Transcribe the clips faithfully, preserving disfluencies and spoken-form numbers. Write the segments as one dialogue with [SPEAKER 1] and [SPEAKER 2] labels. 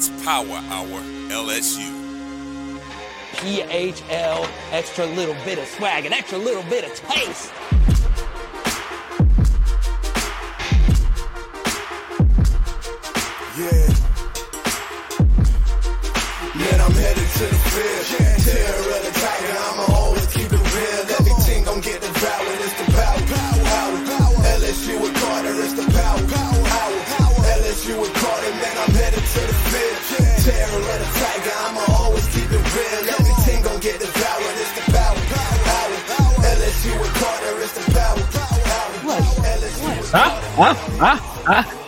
[SPEAKER 1] It's Power Hour L S U.
[SPEAKER 2] P H L, extra little bit of swag, an extra little bit of taste.
[SPEAKER 3] Yeah. Man, I'm headed to the field. Yeah. Terror of the tiger, I'ma always keep it real. Everything gon' get devoured, it's the power, power, power. L S U with Carter, it's the power, power, power. L S U with Carter, man, I'm headed to the field. Yeah. Terror of the tiger, I'ma always keep it real. Everything gon' get devoured, it's the power, power, power. L S U with Carter, it's the power, power, power. L S U with Carter.
[SPEAKER 2] Ah, ah, ah,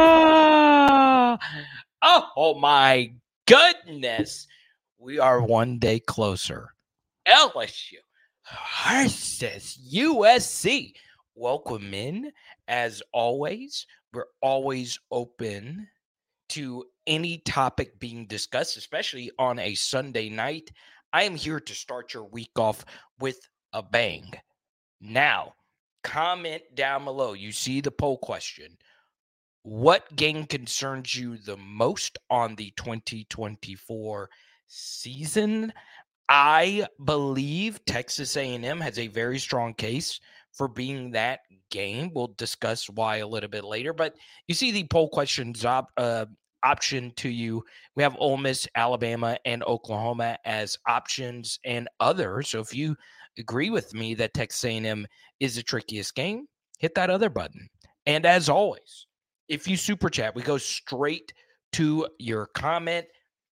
[SPEAKER 2] ah. Oh my goodness. We are one day closer. L S U versus U S C. Welcome in. As always, we're always open to any topic being discussed, especially on a Sunday night. I am here to start your week off with a bang. Now, comment down below. You see the poll question. What game concerns you the most on the twenty twenty-four season? I believe Texas A and M has a very strong case for being that game. We'll discuss why a little bit later. But you see the poll questions op, uh, option to you. We have Ole Miss, Alabama, and Oklahoma as options and others. So if you agree with me that Texas A and M is the trickiest game, hit that other button. And as always, if you super chat, we go straight to your comment.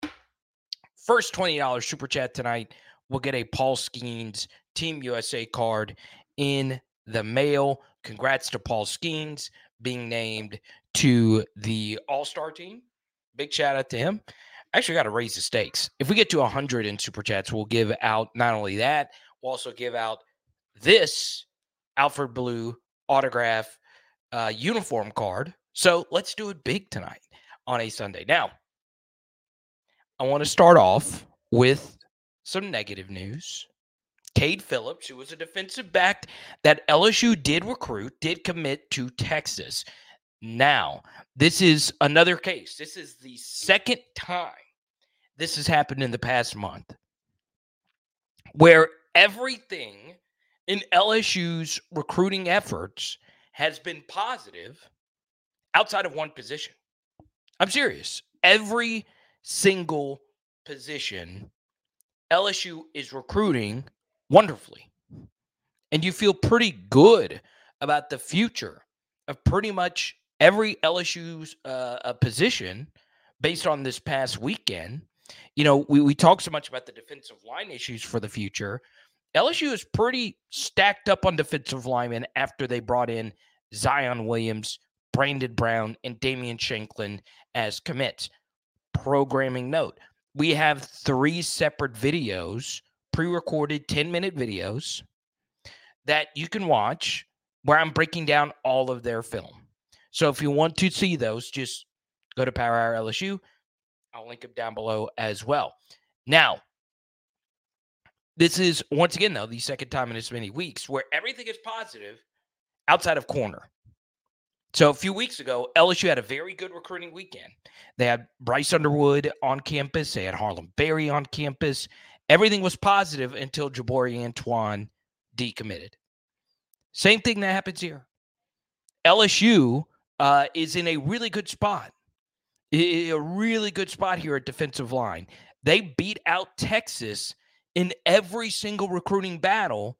[SPEAKER 2] First twenty dollars super chat tonight will get a Paul Skeens Team U S A card in the mail. Congrats to Paul Skeens being named to the All-Star team. Big shout out to him. Actually got to raise the stakes. If we get to one hundred in super chats, we'll give out not only that, we'll also give out this Alfred Blue autograph uh, uniform card. So let's do it big tonight on a Sunday. Now, I want to start off with some negative news. Cade Phillips, who was a defensive back that L S U did recruit, did commit to Texas. Now, this is another case. This is the second time this has happened in the past month where everything in L S U's recruiting efforts has been positive outside of one position. I'm serious. Every single position, L S U is recruiting wonderfully. And you feel pretty good about the future of pretty much every L S U's uh, position based on this past weekend. You know, we, we talk so much about the defensive line issues for the future. L S U is pretty stacked up on defensive linemen after they brought in Zion Williams, Brandon Brown, and Damian Shanklin as commits. Programming note, we have three separate videos, pre-recorded ten-minute videos that you can watch where I'm breaking down all of their film. So if you want to see those, just go to Power Hour L S U. I'll link them down below as well. Now, this is, once again, though, the second time in as many weeks where everything is positive outside of corner. So a few weeks ago, L S U had a very good recruiting weekend. They had Bryce Underwood on campus. They had Harlem Berry on campus. Everything was positive until Jabari Antoine decommitted. Same thing that happens here. L S U uh, is in a really good spot. A really good spot here at defensive line. They beat out Texas in every single recruiting battle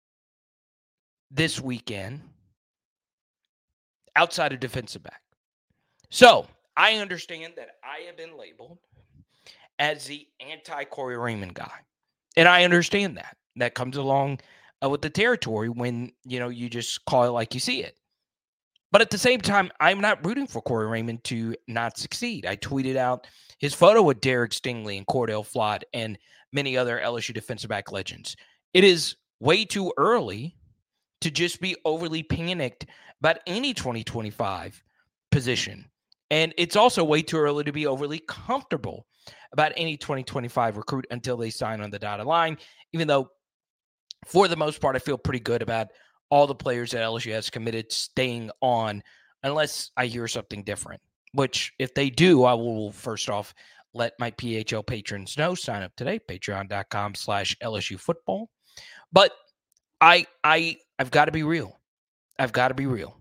[SPEAKER 2] this weekend outside of defensive back. So I understand that I have been labeled as the anti-Corey Raymond guy. And I understand that. That comes along uh, with the territory when, you know, you just call it like you see it. But at the same time, I'm not rooting for Corey Raymond to not succeed. I tweeted out his photo with Derek Stingley and Cordell Flott and many other L S U defensive back legends. It is way too early to just be overly panicked about any twenty twenty-five position. And it's also way too early to be overly comfortable about any twenty twenty-five recruit until they sign on the dotted line, even though for the most part, I feel pretty good about all the players that L S U has committed staying on unless I hear something different. which if they do, I will first off let my P H L patrons know. Sign up today, patreon.com slash LSU football. But I, I, I've got to be real. I've got to be real.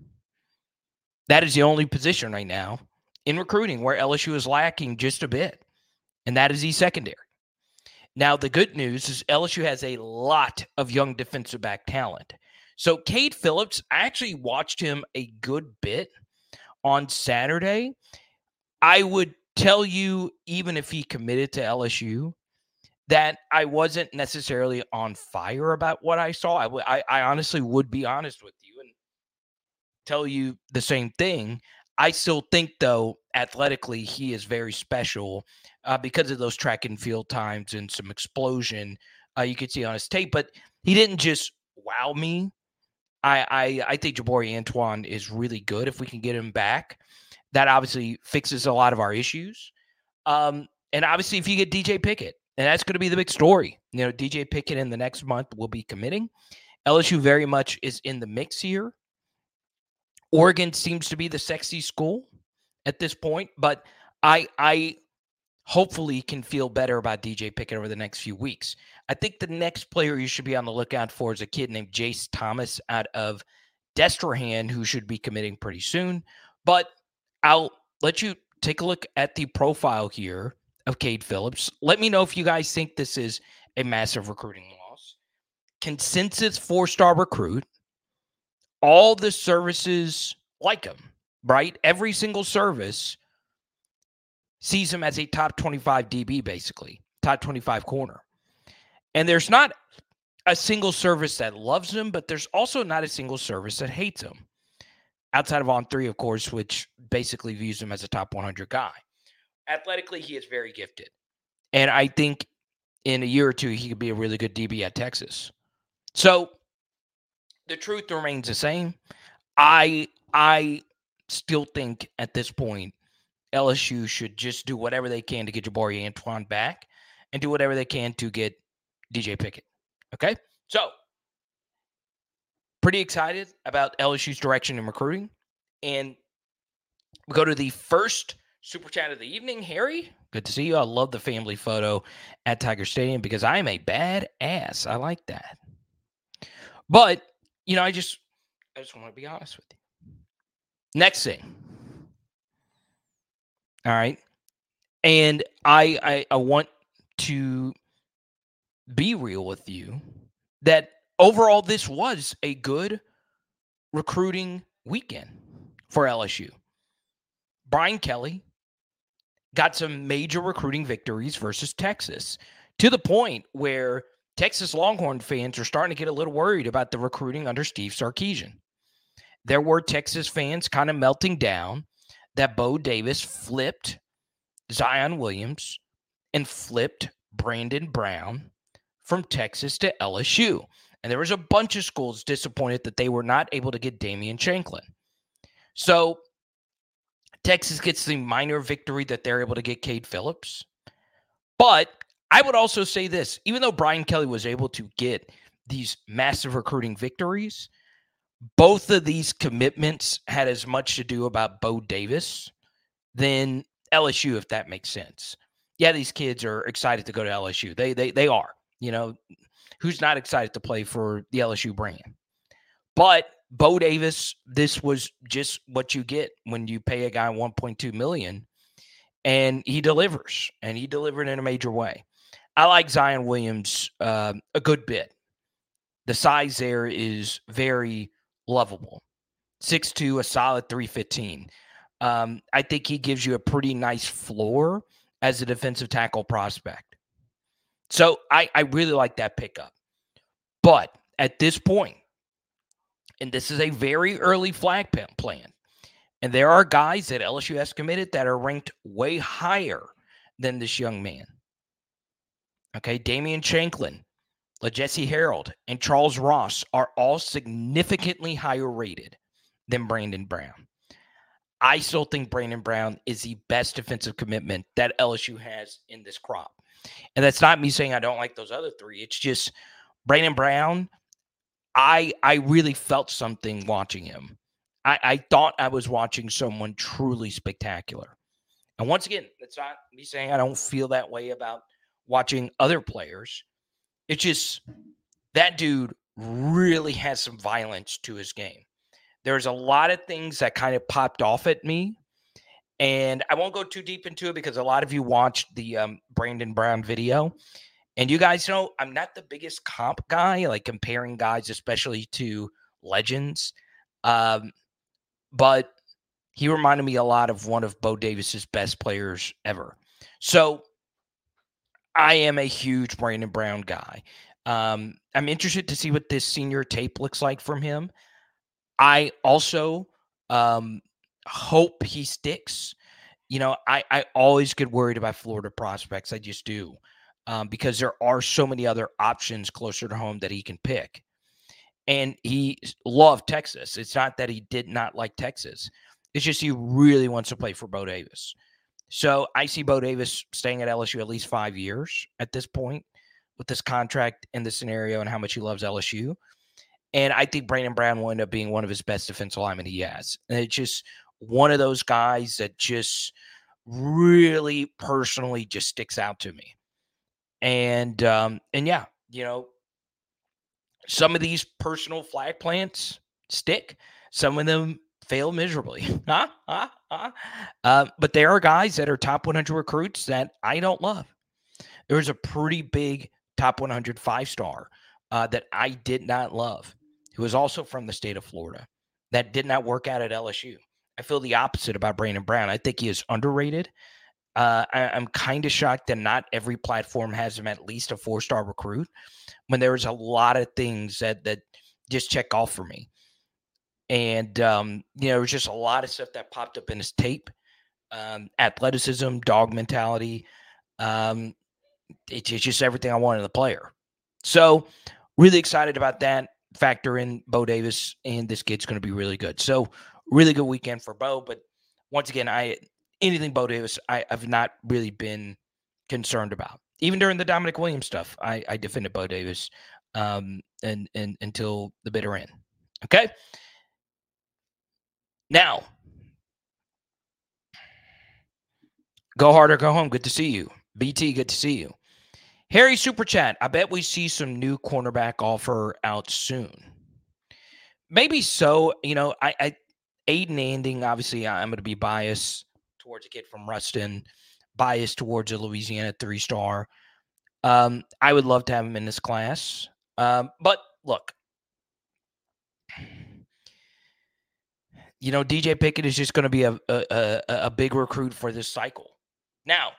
[SPEAKER 2] That is the only position right now in recruiting where L S U is lacking just a bit, and that is the secondary. Now, the good news is L S U has a lot of young defensive back talent. So, Cade Phillips, I actually watched him a good bit on Saturday. I would tell you, even if he committed to L S U, that I wasn't necessarily on fire about what I saw. I, w- I, I honestly would be honest with you and tell you the same thing. I still think, though, athletically, he is very special uh, because of those track and field times and some explosion uh, you could see on his tape. But he didn't just wow me. I, I, I think Jabari Antoine is really good if we can get him back. That obviously fixes a lot of our issues. Um, and obviously, if you get D J Pickett, and that's going to be the big story. You know, D J Pickett in the next month will be committing. L S U very much is in the mix here. Oregon seems to be the sexy school at this point, but I I hopefully can feel better about D J Pickett over the next few weeks. I think the next player you should be on the lookout for is a kid named Jace Thomas out of Destrehan, who should be committing pretty soon. But I'll let you take a look at the profile here of Cade Phillips. Let me know if you guys think this is a massive recruiting loss. Consensus four-star recruit. All the services like him, right? Every single service sees him as a top twenty-five D B, basically, top twenty-five corner. And there's not a single service that loves him, but there's also not a single service that hates him. Outside of On three, of course, which basically views him as a top one hundred guy. Athletically, he is very gifted. And I think in a year or two, he could be a really good D B at Texas. So the truth remains the same. I I still think at this point, L S U should just do whatever they can to get Jabari Antoine back and do whatever they can to get D J Pickett. Okay? So, pretty excited about L S U's direction in recruiting. And we go to the first Super Chat of the evening. Harry, good to see you. I love the family photo at Tiger Stadium because I am a bad ass. I like that. But, you know, I just I just want to be honest with you. Next thing. All right. And I, I I want to be real with you that overall this was a good recruiting weekend for L S U. Brian Kelly got some major recruiting victories versus Texas to the point where Texas Longhorn fans are starting to get a little worried about the recruiting under Steve Sarkisian. There were Texas fans kind of melting down that Bo Davis flipped Zion Williams and flipped Brandon Brown from Texas to L S U. And there was a bunch of schools disappointed that they were not able to get Damian Shanklin. So Texas gets the minor victory that they're able to get Cade Phillips. But I would also say this, even though Brian Kelly was able to get these massive recruiting victories, both of these commitments had as much to do about Bo Davis than L S U, if that makes sense. Yeah, these kids are excited to go to L S U. They they they are. You know, who's not excited to play for the L S U brand? But Bo Davis, this was just what you get when you pay a guy one point two million dollars, and he delivers, and he delivered in a major way. I like Zion Williams uh, a good bit. The size there is very lovable. six two, a solid three fifteen. Um, I think he gives you a pretty nice floor as a defensive tackle prospect. So I, I really like that pickup. But at this point, and this is a very early flag plan, and there are guys that L S U has committed that are ranked way higher than this young man. Okay, Damian Shanklin, LaJesse Harold, and Charles Ross are all significantly higher rated than Brandon Brown. I still think Brandon Brown is the best defensive commitment that L S U has in this crop. And that's not me saying I don't like those other three. It's just Brandon Brown, I I really felt something watching him. I, I thought I was watching someone truly spectacular. And once again, that's not me saying I don't feel that way about watching other players. It's just that dude really has some violence to his game. There's a lot of things that kind of popped off at me. And I won't go too deep into it because a lot of you watched the um, Brandon Brown video. And you guys know I'm not the biggest comp guy, like comparing guys, especially to legends. Um, but he reminded me a lot of one of Bo Davis's best players ever. So I am a huge Brandon Brown guy. Um, I'm interested to see what this senior tape looks like from him. I also um, hope he sticks. You know, I, I always get worried about Florida prospects. I just do. Um, because there are so many other options closer to home that he can pick. And he loved Texas. It's not that he did not like Texas. It's just he really wants to play for Bo Davis. So I see Bo Davis staying at L S U at least five years at this point with this contract and the scenario and how much he loves L S U. And I think Brandon Brown will end up being one of his best defensive linemen he has. And it's just one of those guys that just really personally just sticks out to me. And, um, and yeah, you know, some of these personal flag plants stick. Some of them fail miserably. huh? Huh? Huh? Uh, but there are guys that are top one hundred recruits that I don't love. There was a pretty big top one hundred five-star uh, that I did not love, who was also from the state of Florida, that did not work out at L S U. I feel the opposite about Brandon Brown. I think he is underrated. Uh, I, I'm kind of shocked that not every platform has him at least a four-star recruit when there's a lot of things that that just check off for me. And, um, you know, there was just a lot of stuff that popped up in his tape. Um, athleticism, dog mentality. Um, it, it's just everything I wanted in the player. So really excited about that. Factor in Bo Davis, and this kid's going to be really good. So really good weekend for Bo. But once again, I anything Bo Davis, I, I've not really been concerned about. Even during the Dominic Williams stuff, I, I defended Bo Davis um, and, and until the bitter end. Okay? Now, go hard or go home. Good to see you. B T, good to see you. Harry Super Chat, I bet we see some new cornerback offer out soon. Maybe so. You know, I, I Aiden Anding, obviously, I'm going to be biased towards a kid from Ruston, biased towards a Louisiana three-star. Um, I would love to have him in this class. Um, but look, you know, D J Pickett is just going to be a, a, a, a big recruit for this cycle. Now,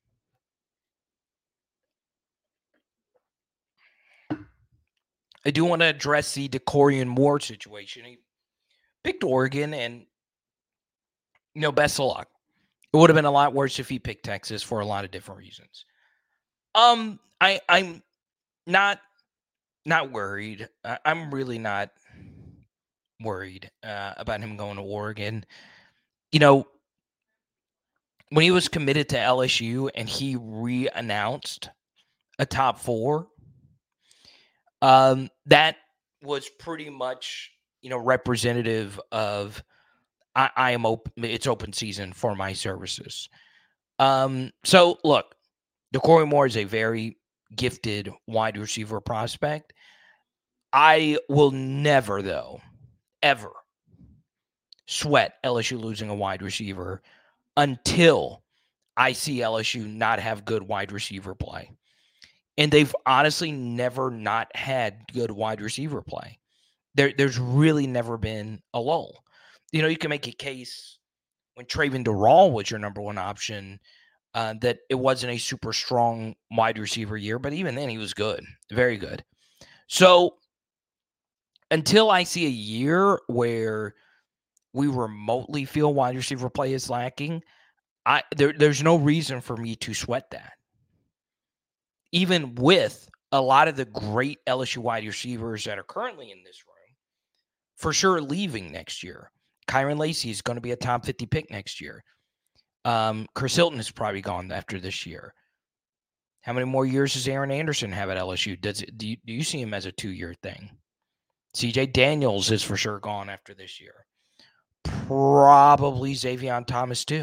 [SPEAKER 2] I do want to address the DeCorian Moore situation. He picked Oregon, and, you know, best of luck. It would have been a lot worse if he picked Texas for a lot of different reasons. Um, I, I'm not not worried. I, I'm really not worried uh, about him going to Oregon. You know, when he was committed to L S U and he re-announced a top four, um, that was pretty much, you know, representative of I, I am open. It's open season for my services. Um, so look, DeCorian Moore is a very gifted wide receiver prospect. I will never, though, ever sweat L S U losing a wide receiver until I see L S U not have good wide receiver play. And they've honestly never not had good wide receiver play. There, there's really never been a lull. You know, you can make a case when Traven Durrell was your number one option uh, that it wasn't a super strong wide receiver year, but even then he was good, very good. So until I see a year where we remotely feel wide receiver play is lacking, I there, there's no reason for me to sweat that. Even with a lot of the great L S U wide receivers that are currently in this room, for sure leaving next year. Kyron Lacey is going to be a top fifty pick next year. Um, Chris Hilton is probably gone after this year. How many more years does Aaron Anderson have at L S U? Does it, do you, do you see him as a two-year thing? C J Daniels is for sure gone after this year. probably Xavier Thomas too.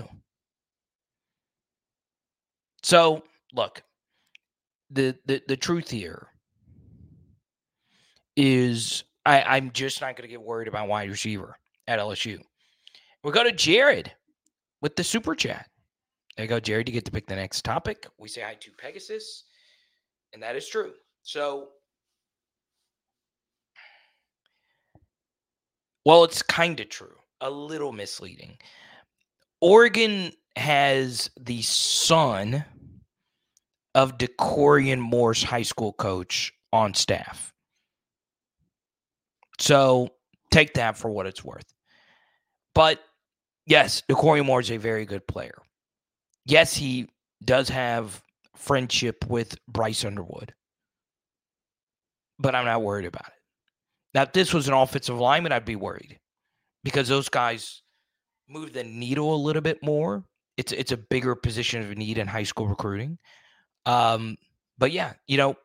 [SPEAKER 2] So, look, the, the, the truth here is I, I'm just not going to get worried about wide receiver at L S U. We'll go to Jared with the super chat. There you go, Jared. You get to pick the next topic. We say hi to Pegasus, and that is true. So, well, it's kind of true. A little misleading. Oregon has the son of Decorian Moore's high school coach on staff. So take that for what it's worth. But yes, Decorian Moore is a very good player. Yes, he does have friendship with Bryce Underwood. But I'm not worried about it. Now, if this was an offensive lineman, I'd be worried. Because those guys move the needle a little bit more. It's it's a bigger position of need in high school recruiting. Um, but yeah, you know,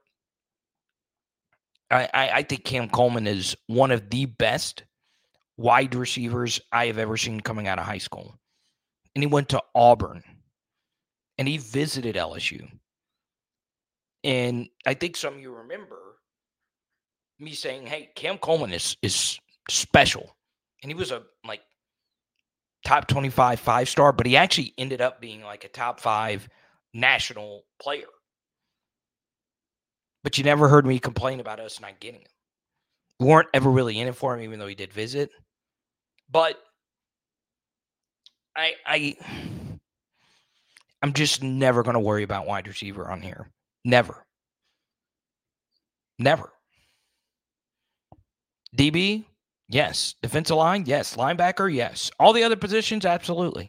[SPEAKER 2] I, I, I think Cam Coleman is one of the best wide receivers I have ever seen coming out of high school. And he went to Auburn. And he visited L S U. And I think some of you remember me saying, hey, Cam Coleman is is special. And he was a like top twenty-five five-star, but he actually ended up being like a top five national player. But you never heard me complain about us not getting him. We weren't ever really in it for him, even though he did visit. But I, I, I'm just never going to worry about wide receiver on here. Never. Never. D B, yes. Defensive line, yes. Linebacker, yes. All the other positions, absolutely.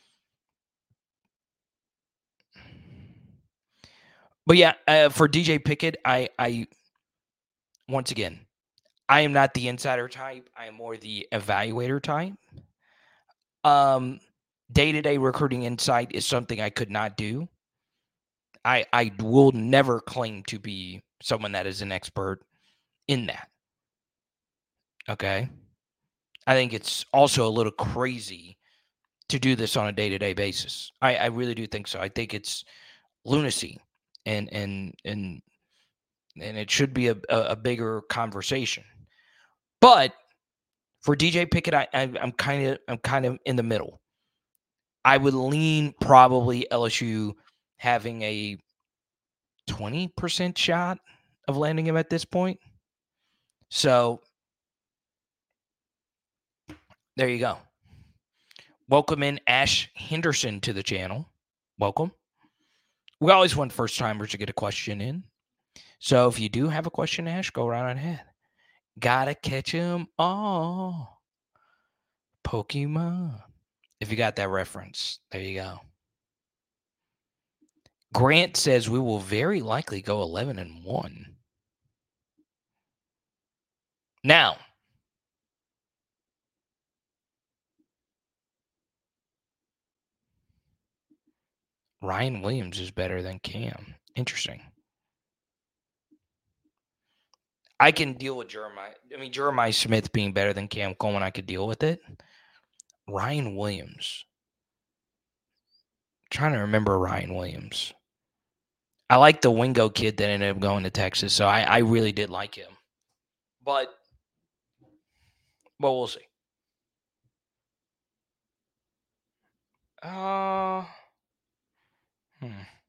[SPEAKER 2] But yeah, uh, for D J Pickett, I, I, once again, I am not the insider type. I am more the evaluator type. Um, day-to-day recruiting insight is something I could not do. I, I will never claim to be someone that is an expert in that. Okay? I think it's also a little crazy to do this on a day-to-day basis. I, I really do think so. I think it's lunacy. And and and and it should be a, a, a bigger conversation. But for D J Pickett, I, I I'm kind of I'm kind of in the middle. I would lean probably L S U having a twenty percent shot of landing him at this point. So there you go. Welcome in Ash Henderson to the channel. Welcome. We always want first-timers to get a question in. So if you do have a question, Ash, go right on ahead. Gotta catch them all. Pokemon. If you got that reference, there you go. Grant says we will very likely go eleven and one. Now, Ryan Williams is better than Cam. Interesting. I can deal with Jeremiah. I mean, Jeremiah Smith being better than Cam Coleman, I could deal with it. Ryan Williams. I'm trying to remember Ryan Williams. I like the Wingo kid that ended up going to Texas, so I, I really did like him. But, well, we'll see. Uh, hmm.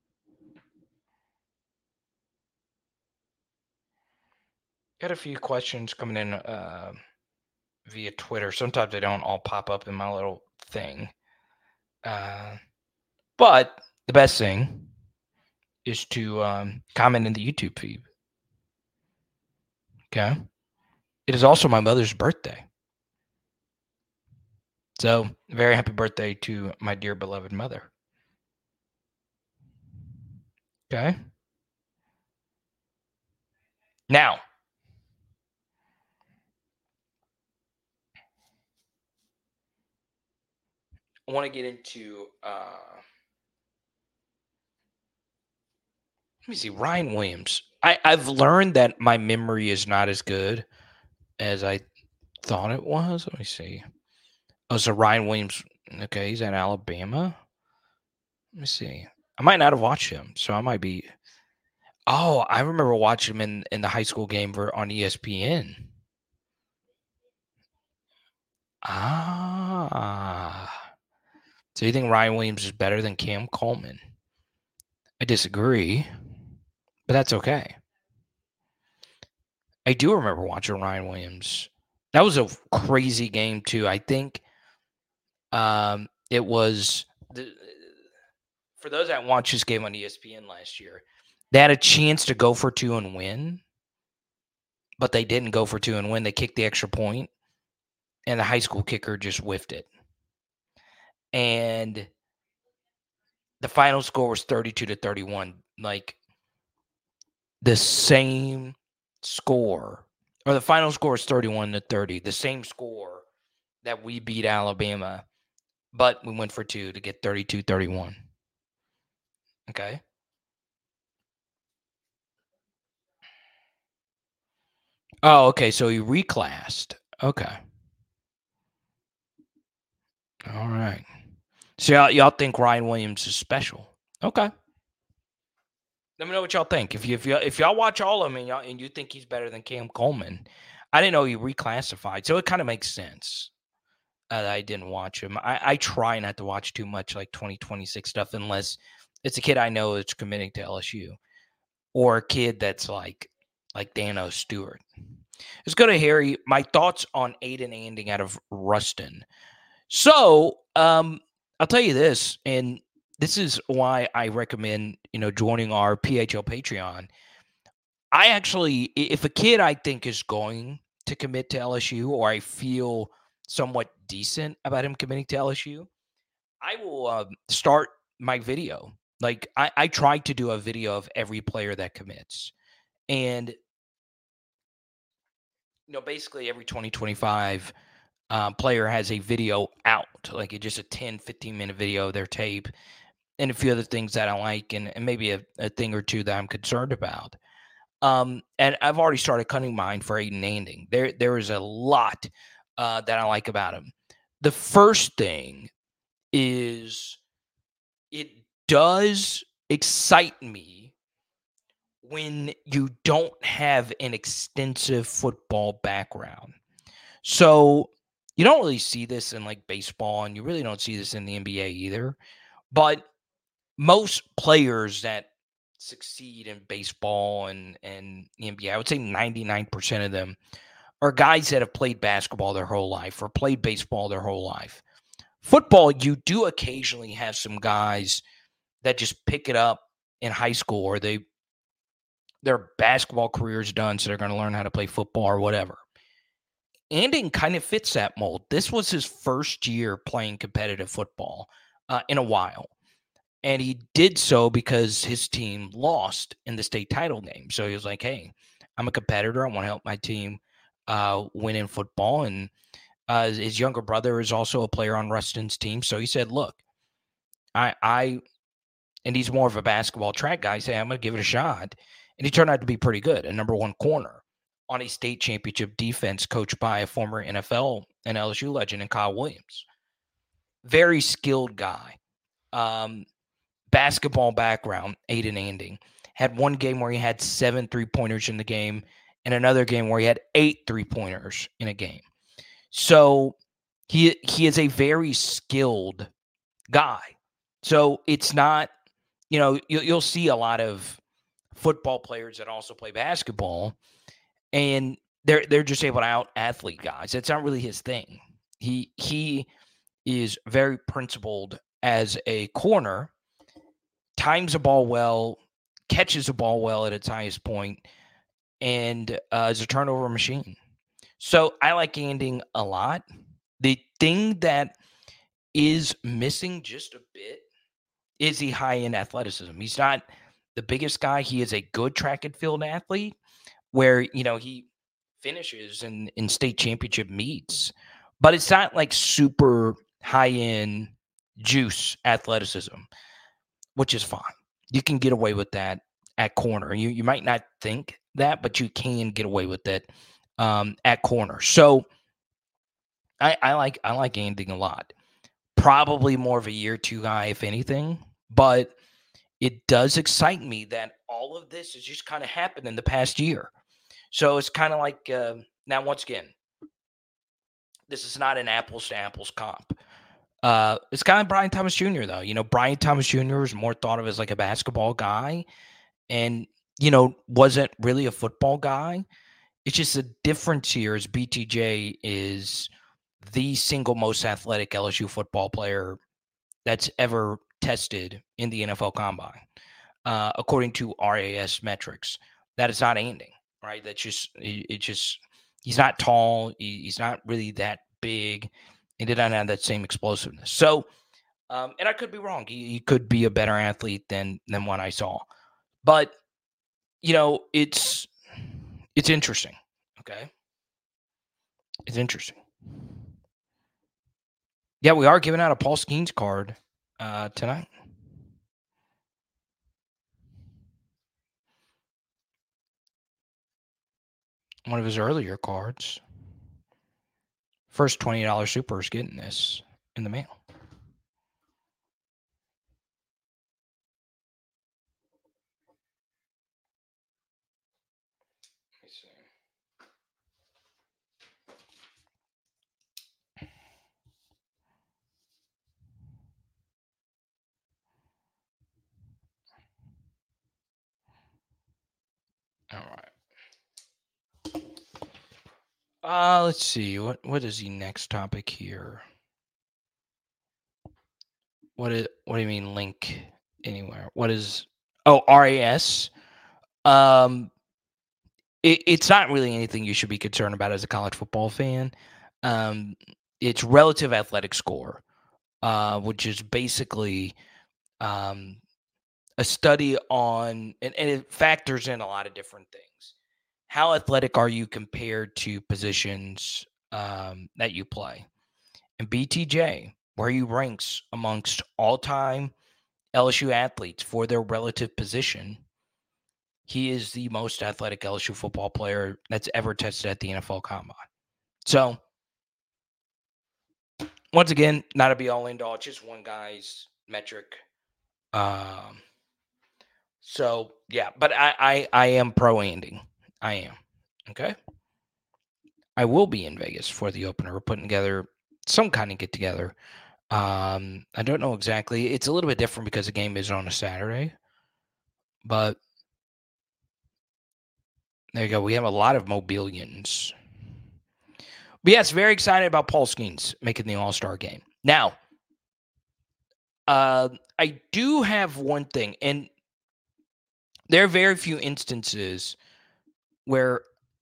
[SPEAKER 2] Got a few questions coming in uh, via Twitter. Sometimes they don't all pop up in my little thing. Uh, but the best thing is to um, comment in the YouTube feed. Okay? It is also my mother's birthday. So, very happy birthday to my dear beloved mother. Okay? Now, I want to get into, uh, let me see, Ryan Williams. I, I've learned that my memory is not as good as I thought it was. Let me see. Oh, so Ryan Williams. Okay, he's at Alabama. Let me see. I might not have watched him, so I might be. Oh, I remember watching him in, in the high school game for, on E S P N. Ah. So you think Ryan Williams is better than Cam Coleman? I disagree, but that's okay. I do remember watching Ryan Williams. That was a crazy game too. I think um, it was the, for those that watched this game on E S P N last year. They had a chance to go for two and win, but they didn't go for two and win. They kicked the extra point, and the high school kicker just whiffed it. And the final score was thirty-two to thirty-one. Like the same score, or the final score is thirty-one to thirty, the same score that we beat Alabama, but we went for two to get thirty-two thirty-one. Okay. Oh, okay. So he reclassed. Okay. All right. So y'all, y'all think Ryan Williams is special? Okay. Let me know what y'all think. If you if you if y'all watch all of them and, y'all, and you think he's better than Cam Coleman, I didn't know he reclassified, so it kind of makes sense uh, that I didn't watch him. I, I try not to watch too much like twenty twenty-six stuff unless it's a kid I know that's committing to L S U or a kid that's like like Dano Stewart. Let's go to Harry. My thoughts on Aiden Anding out of Ruston. So um, I'll tell you this, and this is why I recommend, you know, joining our P H L Patreon. I actually, if a kid I think is going to commit to L S U, or I feel somewhat decent about him committing to L S U, I will uh, start my video. Like I, I try to do a video of every player that commits. And, you know, basically every twenty twenty-five uh, player has a video out, like a, just a ten, fifteen minute video of their tape and a few other things that I like, and, and maybe a, a thing or two that I'm concerned about. Um, and I've already started cutting mine for Aiden Anding. There, there is a lot uh, that I like about him. The first thing is it does excite me when you don't have an extensive football background. So you don't really see this in like baseball, and you really don't see this in the N B A either. But most players that succeed in baseball and, and the N B A, I would say ninety-nine percent of them are guys that have played basketball their whole life or played baseball their whole life. Football, you do occasionally have some guys that just pick it up in high school, or they their basketball career is done, so they're going to learn how to play football or whatever. Anding kind of fits that mold. This was his first year playing competitive football uh, in a while. And he did so because his team lost in the state title game. So he was like, hey, I'm a competitor. I want to help my team uh, win in football. And uh, his younger brother is also a player on Ruston's team. So he said, look, I, I, and he's more of a basketball track guy. He said, I'm going to give it a shot. And he turned out to be pretty good, a number one corner on a state championship defense coached by a former N F L and L S U legend in Kyle Williams. Very skilled guy. Um, basketball background, Aiden Anding. Had one game where he had seven three-pointers in the game and another game where he had eight three-pointers in a game. So he he is a very skilled guy. So it's not, you know, you, you'll see a lot of football players that also play basketball, and they're they're just able to out-athlete guys. It's not really his thing. He he is very principled as a corner, times the ball well, catches the ball well at its highest point, and uh, is a turnover machine. So I like Anding a lot. The thing that is missing just a bit is the high-end athleticism. He's not the biggest guy. He is a good track and field athlete where, you know, he finishes in, in state championship meets, but it's not like super high-end juice athleticism, which is fine. You can get away with that at corner. You you might not think that, but you can get away with it um, at corner. So I, I like I like Anding a lot. Probably more of a year two guy, if anything. But it does excite me that all of this has just kind of happened in the past year. So it's kind of like, uh, now, once again, this is not an apples to apples comp. Uh, it's kind of Brian Thomas Junior, though. You know, Brian Thomas Junior is more thought of as like a basketball guy and, you know, wasn't really a football guy. It's just the difference here is B T J is the single most athletic L S U football player that's ever tested in the N F L Combine, uh, according to R A S metrics. That is not Anding, right? That's just, it, it just, he's not tall. He, he's not really that big. He did not have that same explosiveness. So, um, and I could be wrong. He, he could be a better athlete than than what I saw. But, you know, it's it's interesting, okay? It's interesting. Yeah, we are giving out a Paul Skeens card uh, tonight. One of his earlier cards. First twenty dollars super is getting this in the mail. Let me see. All right. Uh, let's see. What what is the next topic here? What is what do you mean link anywhere? What is oh R A S? Um it, it's not really anything you should be concerned about as a college football fan. Um it's relative athletic score, uh, which is basically um a study on and, and it factors in a lot of different things. How athletic are you compared to positions um, that you play? And B T J, where he ranks amongst all-time L S U athletes for their relative position, he is the most athletic L S U football player that's ever tested at the N F L Combine. So, once again, not a be-all, end-all, just one guy's metric. Um, so, yeah, but I, I, I am pro-Anding. I am. Okay. I will be in Vegas for the opener. We're putting together some kind of get together. Um, I don't know exactly. It's a little bit different because the game is on a Saturday. But there you go. We have a lot of Mobilians. But yes, very excited about Paul Skeens making the All-Star game. Now, uh, I do have one thing, and there are very few instances where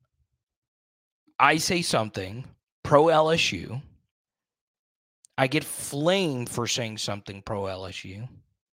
[SPEAKER 2] I say something pro-L S U, I get flamed for saying something pro-L S U,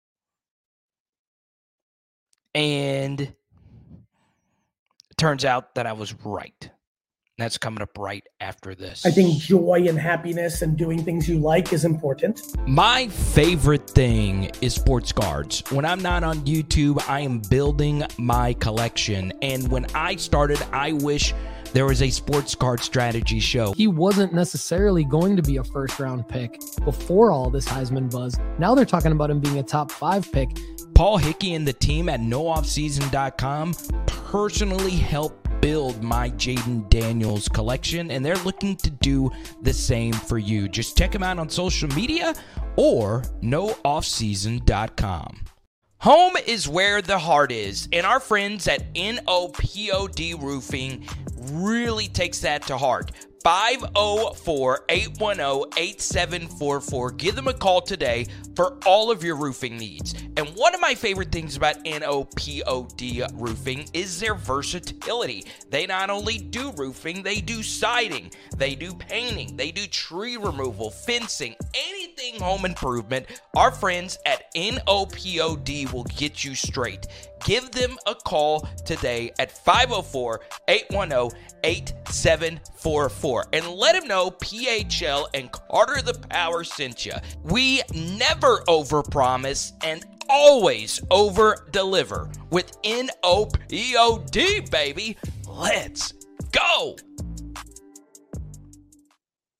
[SPEAKER 2] and it turns out that I was right. That's coming up right after this.
[SPEAKER 4] I think joy and happiness and doing things you like is important.
[SPEAKER 2] My favorite thing is sports cards. When I'm not on YouTube, I am building my collection. And when I started, I wish there was a sports card strategy show.
[SPEAKER 5] He wasn't necessarily going to be a first round pick before all this Heisman buzz. Now they're talking about him being a top five pick.
[SPEAKER 2] Paul Hickey and the team at no off season dot com personally helped build my Jaden Daniels collection, and they're looking to do the same for you. Just check them out on social media or no off season dot com. Home is where the heart is, and our friends at N O P O D Roofing really takes that to heart. five oh four, eight one oh, eight seven four four. Give them a call today for all of your roofing needs. And one of my favorite things about N O P O D Roofing is their versatility. They not only do roofing, they do siding, they do painting, they do tree removal, fencing, anything home improvement. Our friends at N O P O D will get you straight. Give them a call today at five oh four, eight one oh, eight seven four four and let them know P H L and Carter the Power sent you. We never overpromise and always over-deliver with N O P O D, baby. Let's go.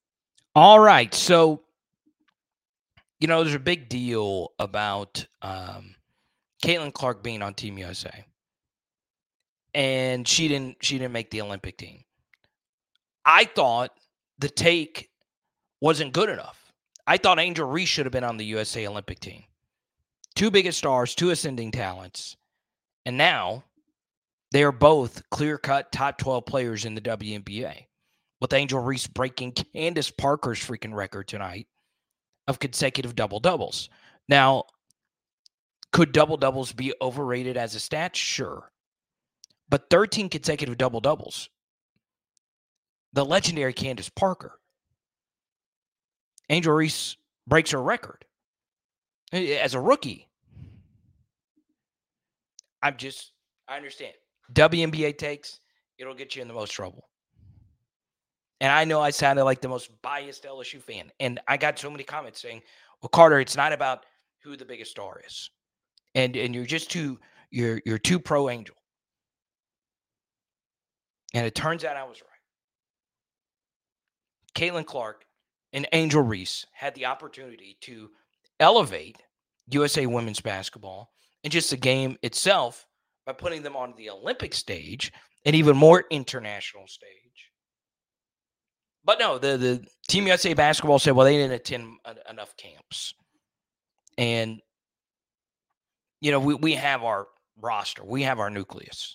[SPEAKER 2] All right. So, you know, there's a big deal about um, Caitlin Clark being on Team U S A. And she didn't she didn't make the Olympic team. I thought the take wasn't good enough. I thought Angel Reese should have been on the U S A Olympic team. Two biggest stars, two ascending talents. And now they are both clear-cut top twelve players in the W N B A. With Angel Reese breaking Candace Parker's freaking record tonight of consecutive double-doubles. Now, could double-doubles be overrated as a stat? Sure. But thirteen consecutive double-doubles. The legendary Candace Parker. Angel Reese breaks her record as a rookie. I'm just, I understand. W N B A takes, it'll get you in the most trouble. And I know I sounded like the most biased L S U fan. And I got so many comments saying, well, Carter, it's not about who the biggest star is. And and you're just too, you're, you're too pro Angel. And it turns out I was right. Caitlin Clark and Angel Reese had the opportunity to elevate U S A women's basketball and just the game itself by putting them on the Olympic stage and even more international stage. But no, the, the Team U S A basketball said, well, they didn't attend a, enough camps. And, you know, we, we have our roster. We have our nucleus.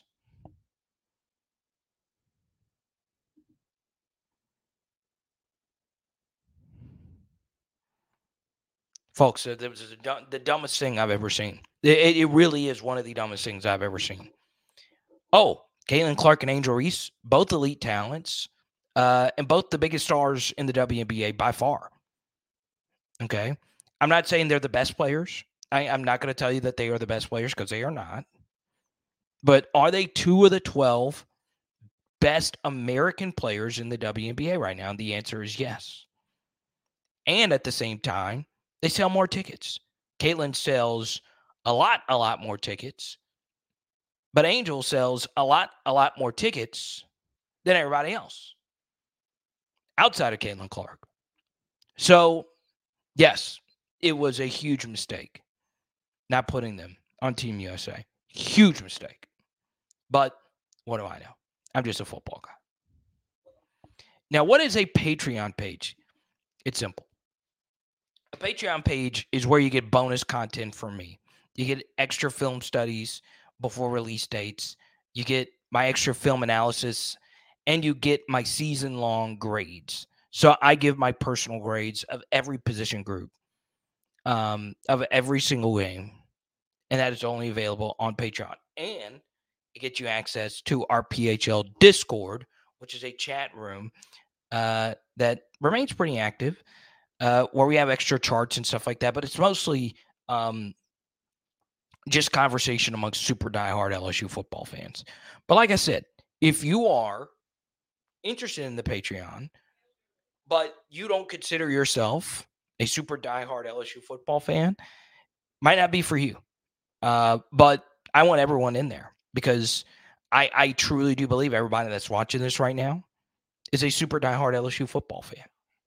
[SPEAKER 2] Folks, it was the, the dumbest thing I've ever seen. It, it really is one of the dumbest things I've ever seen. Oh, Caitlin Clark and Angel Reese, both elite talents, uh, and both the biggest stars in the W N B A by far. Okay? I'm not saying they're the best players. I, I'm not going to tell you that they are the best players because they are not. But are they two of the twelve best American players in the W N B A right now? And the answer is yes. And at the same time, they sell more tickets. Caitlin sells a lot, a lot more tickets. But Angel sells a lot, a lot more tickets than everybody else outside of Caitlin Clark. So, yes, it was a huge mistake not putting them on Team U S A. Huge mistake. But what do I know? I'm just a football guy. Now, what is a Patreon page? It's simple. A Patreon page is where you get bonus content from me. You get extra film studies before release dates. You get my extra film analysis, and you get my season-long grades. So I give my personal grades of every position group, um, of every single game, and that is only available on Patreon. And it gets you access to our P H L Discord, which is a chat room uh, that remains pretty active. Uh, where we have extra charts and stuff like that, but it's mostly um, just conversation amongst super diehard L S U football fans. But like I said, if you are interested in the Patreon, but you don't consider yourself a super diehard L S U football fan, might not be for you. Uh, but I want everyone in there because I, I truly do believe everybody that's watching this right now is a super diehard L S U football fan.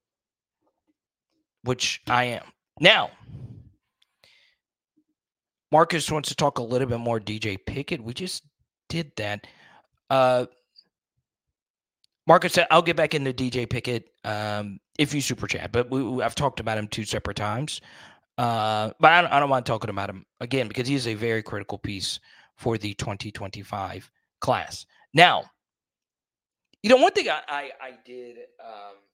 [SPEAKER 2] Which I am. Now, Marcus wants to talk a little bit more D J Pickett. We just did that. Uh, Marcus said, I'll get back into D J Pickett um, if you super chat. But we, we, I've talked about him two separate times. Uh, but I don't, I don't mind talking about him again because he is a very critical piece for the twenty twenty-five class. Now, you know, one thing I, I, I did um, –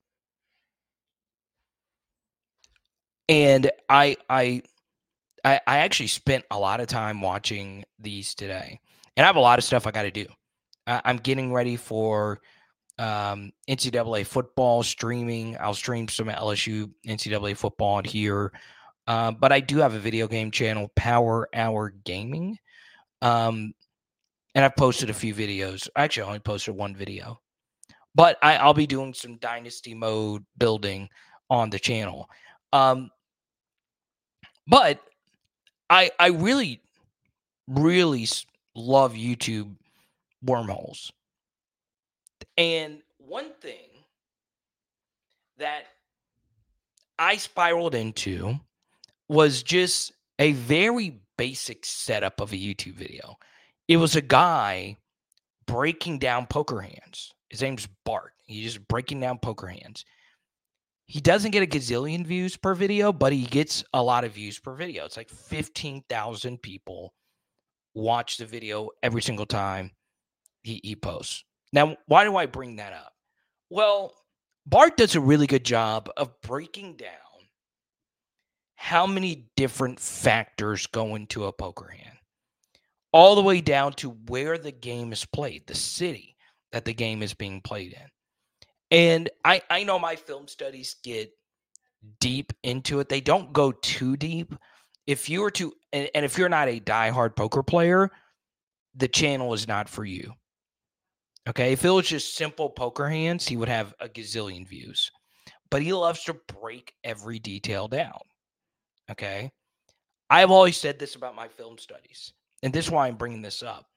[SPEAKER 2] And I, I, I, I actually spent a lot of time watching these today, and I have a lot of stuff I got to do. I, I'm getting ready for um, N C double A football streaming. I'll stream some L S U N C double A football on here, uh, but I do have a video game channel, Power Hour Gaming, um, and I've posted a few videos. Actually, I only posted one video, but I, I'll be doing some Dynasty mode building on the channel. Um, but I I really, really love YouTube wormholes. And one thing that I spiraled into was just a very basic setup of a YouTube video. It was a guy breaking down poker hands. His name's Bart. He's just breaking down poker hands. He doesn't get a gazillion views per video, but he gets a lot of views per video. It's like fifteen thousand people watch the video every single time he, he posts. Now, why do I bring that up? Well, Bart does a really good job of breaking down how many different factors go into a poker hand, all the way down to where the game is played, the city that the game is being played in. And I, I know my film studies get deep into it. They don't go too deep. If you were to, and, and if you're not a diehard poker player, the channel is not for you. Okay, if it was just simple poker hands, he would have a gazillion views. But he loves to break every detail down. Okay, I've always said this about my film studies, and this is why I'm bringing this up.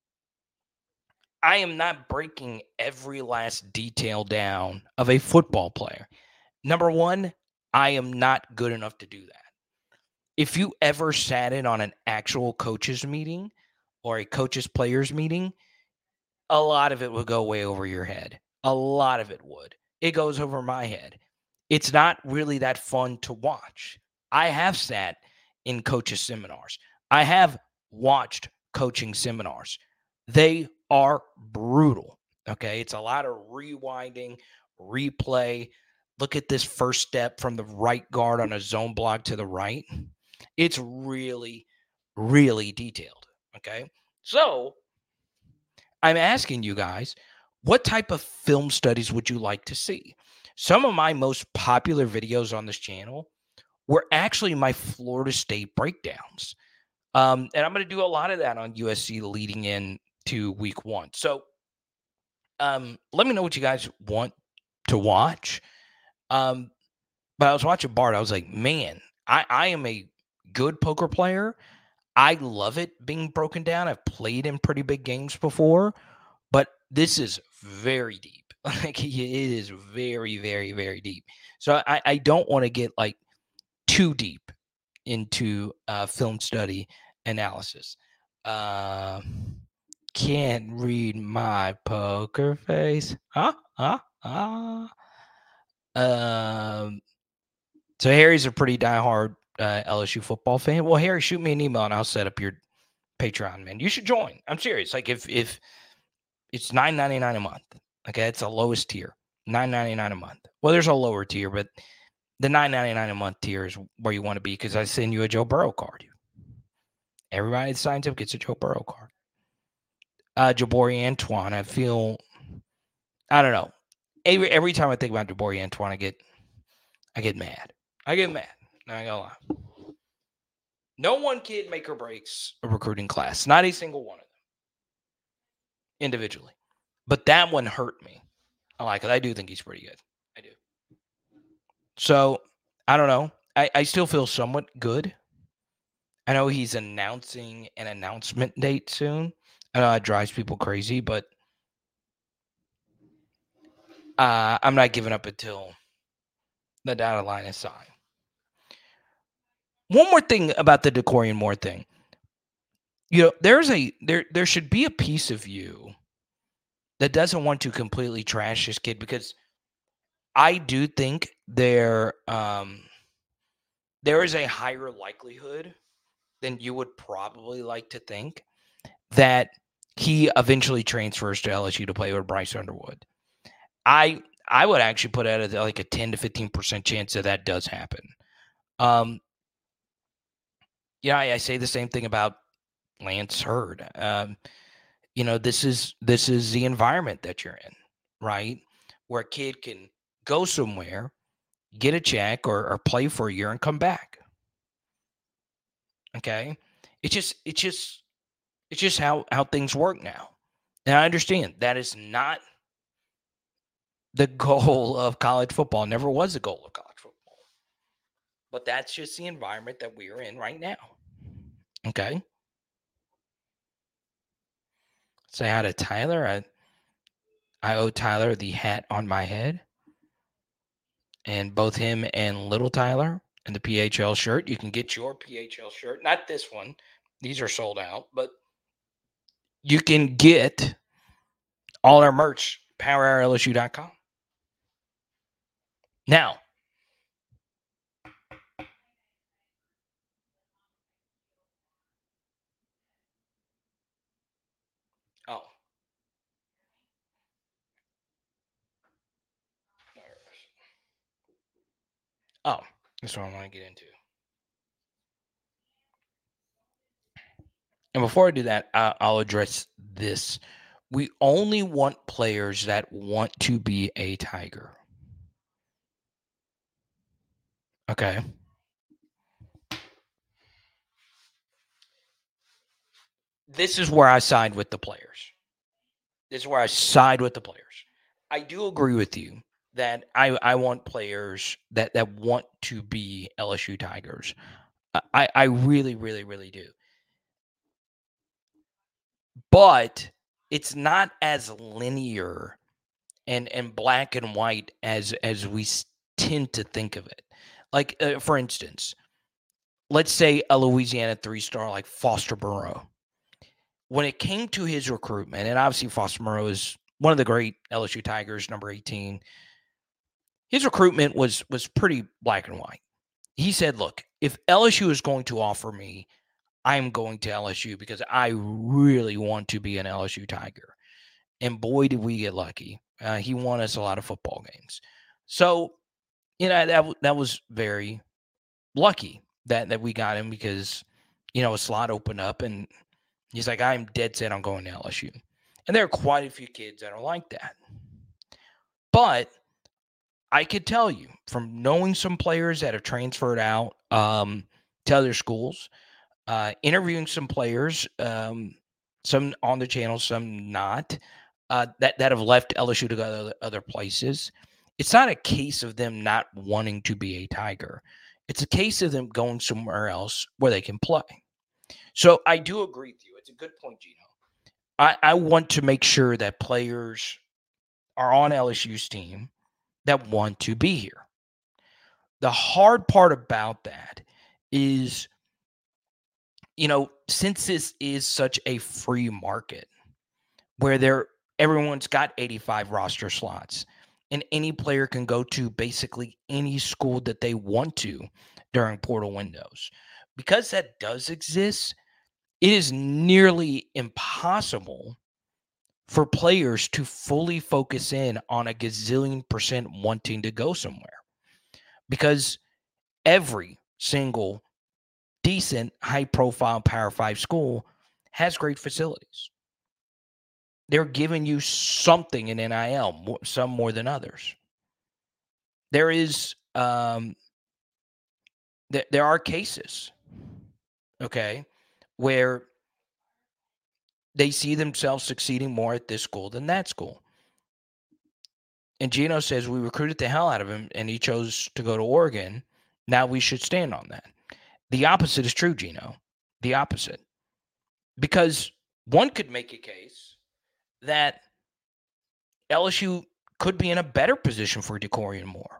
[SPEAKER 2] I am not breaking every last detail down of a football player. Number one, I am not good enough to do that. If you ever sat in on an actual coaches meeting or a coaches players meeting, a lot of it would go way over your head. A lot of it would. It goes over my head. It's not really that fun to watch. I have sat in coaches seminars. I have watched coaching seminars. They are brutal. Okay. It's a lot of rewinding, replay. Look at this first step from the right guard on a zone block to the right. It's really, really detailed. Okay. So I'm asking you guys, what type of film studies would you like to see? Some of my most popular videos on this channel were actually my Florida State breakdowns. Um, and I'm going to do a lot of that on U S C leading in to week one. So um, let me know what you guys want to watch. Um, but I was watching Bart. I was like, man, I, I am a good poker player. I love it being broken down. I've played in pretty big games before, but this is very deep. Like it is very, very, very deep. So I, I don't want to get like too deep into uh, film study analysis. Uh, can't read my poker face. Huh? Huh? Huh? Um, so Harry's a pretty diehard uh, L S U football fan. Well, Harry, shoot me an email and I'll set up your Patreon, man. You should join. I'm serious. Like if if it's nine ninety-nine a month. Okay, it's the lowest tier. nine ninety-nine a month. Well, there's a lower tier, but the nine ninety-nine a month tier is where you want to be because I send you a Joe Burrow card. Everybody that signs up gets a Joe Burrow card. Uh, Jabari Antoine, I feel, I don't know. Every, every time I think about Jabari Antoine, I get, I get mad. I get mad. Not gonna lie. No one kid make or breaks a recruiting class. Not a single one of them. Individually. But that one hurt me. I like it. I do think he's pretty good. I do. So, I don't know. I, I still feel somewhat good. I know he's announcing an announcement date soon. I know it drives people crazy, but uh, I'm not giving up until the dotted line is signed. One more thing about the Decorian Moore thing. You know, there's a there there should be a piece of you that doesn't want to completely trash this kid because I do think there um there is a higher likelihood than you would probably like to think that he eventually transfers to L S U to play with Bryce Underwood. I I would actually put out a, like a ten to fifteen percent chance that that does happen. Um, yeah, I, I say the same thing about Lance Hurd. Um, you know, this is this is the environment that you're in, right? Where a kid can go somewhere, get a check, or, or play for a year and come back. Okay, it's just it's just it's just how how things work now. And I understand that is not the goal of college football. Never was the goal of college football. But that's just the environment that we are in right now. Okay. Say hi to Tyler. I, I owe Tyler the hat on my head. and both him and Little Tyler and the P H L shirt. You can get your P H L shirt, not this one. These are sold out, but you can get all our merch, power hour L S U dot com. Now, oh, oh, that's what I want to get into. And before I do that, I- I'll address this. We only want players that want to be a Tiger. Okay. This is where I side with the players. This is where I side with the players. I do agree with you that I, I want players that, that want to be L S U Tigers. I, I really, really, really do. But it's not as linear and, and black and white as as we tend to think of it. Like, uh, for instance, let's say a Louisiana three-star like Foster Moreau. When it came to his recruitment, and obviously Foster Moreau is one of the great L S U Tigers, number eighteen, his recruitment was was pretty black and white. He said, look, if L S U is going to offer me, I'm going to L S U because I really want to be an L S U Tiger. And boy, did we get lucky. Uh, he won us a lot of football games. So, you know, that, that was very lucky that, that we got him because, you know, a slot opened up and he's like, I'm dead set on going to L S U. And there are quite a few kids that are like that. But I could tell you from knowing some players that have transferred out um, to other schools, uh, interviewing some players, um, some on the channel, some not, uh, that, that have left L S U to go to other, other places. It's not a case of them not wanting to be a Tiger. It's a case of them going somewhere else where they can play. So I do agree with you. It's a good point, Gino. I, I want to make sure that players are on L S U's team that want to be here. The hard part about that is, you know, since this is such a free market where there everyone's got eighty-five roster slots and any player can go to basically any school that they want to during portal windows. Because that does exist, it is nearly impossible for players to fully focus in on a gazillion percent wanting to go somewhere. Because every single decent, high-profile Power Five school has great facilities. They're giving you something in N I L, some more than others. There is, um, th- there are cases, okay, where they see themselves succeeding more at this school than that school. And Gino says we recruited the hell out of him and he chose to go to Oregon. Now we should stand on that. The opposite is true, Gino. The opposite. Because one could make a case that L S U could be in a better position for DeCorian Moore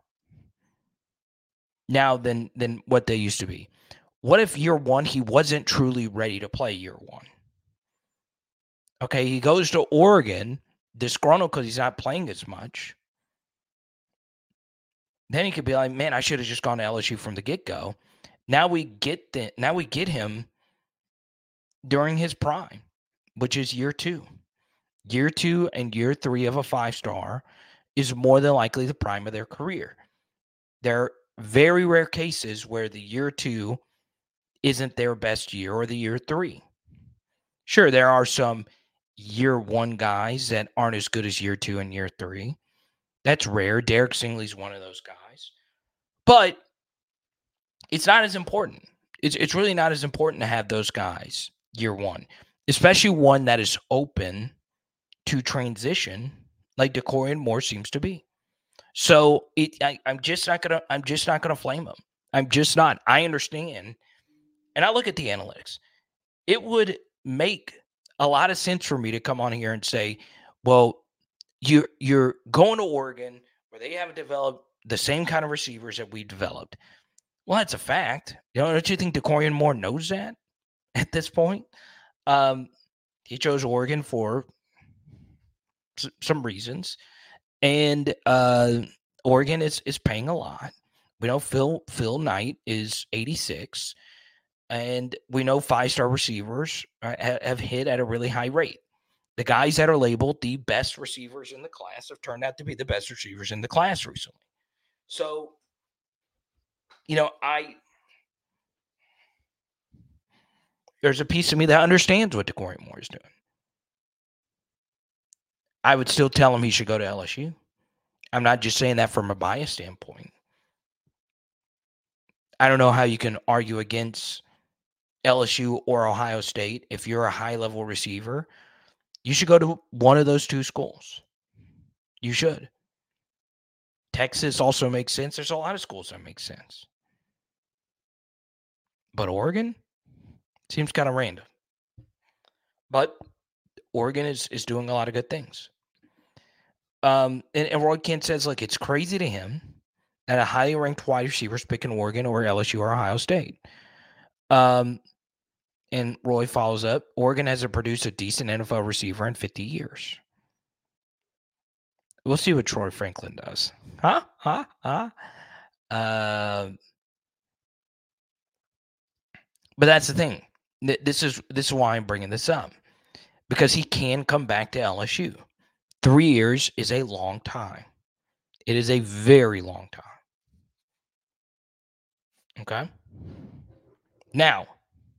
[SPEAKER 2] now than, than what they used to be. What if year one, he wasn't truly ready to play year one? Okay, he goes to Oregon, disgruntled because he's not playing as much. Then he could be like, man, I should have just gone to L S U from the get-go. Now we get the, now we get him during his prime, which is year two. Year two and year three of a five-star is more than likely the prime of their career. There are very rare cases where the year two isn't their best year or the year three. Sure, there are some year one guys that aren't as good as year two and year three. That's rare. Derek Singley's one of those guys. But it's not as important. It's it's really not as important to have those guys year one, especially one that is open to transition like DeCorian Moore seems to be. So it I, I'm just not gonna I'm just not gonna flame him. I'm just not. I understand. And I look at the analytics. It would make a lot of sense for me to come on here and say, well, you're, you're going to Oregon where they haven't developed the same kind of receivers that we developed. Well, that's a fact. You know, don't you think DeCorian Moore knows that at this point? Um, he chose Oregon for s- some reasons, and uh, Oregon is is paying a lot. We know Phil Phil Knight is eighty-six, and we know five-star receivers uh, ha- have hit at a really high rate. The guys that are labeled the best receivers in the class have turned out to be the best receivers in the class recently. So, you know, I there's a piece of me that understands what DeCorian Moore is doing. I would still tell him he should go to L S U. I'm not just saying that from a bias standpoint. I don't know how you can argue against L S U or Ohio State. If you're a high-level receiver, you should go to one of those two schools. You should. Texas also makes sense. There's a lot of schools that make sense. But Oregon seems kind of random. But Oregon is, is doing a lot of good things. Um, and, and Roy Kent says, like, it's crazy to him that a highly ranked wide receiver is picking Oregon or L S U or Ohio State. Um, and Roy follows up, Oregon hasn't produced a decent N F L receiver in fifty years. We'll see what Troy Franklin does. Huh? Huh? Huh? Uh, but that's the thing. This is this is why I'm bringing this up. Because he can come back to L S U. Three years is a long time. It is a very long time. Okay? Now,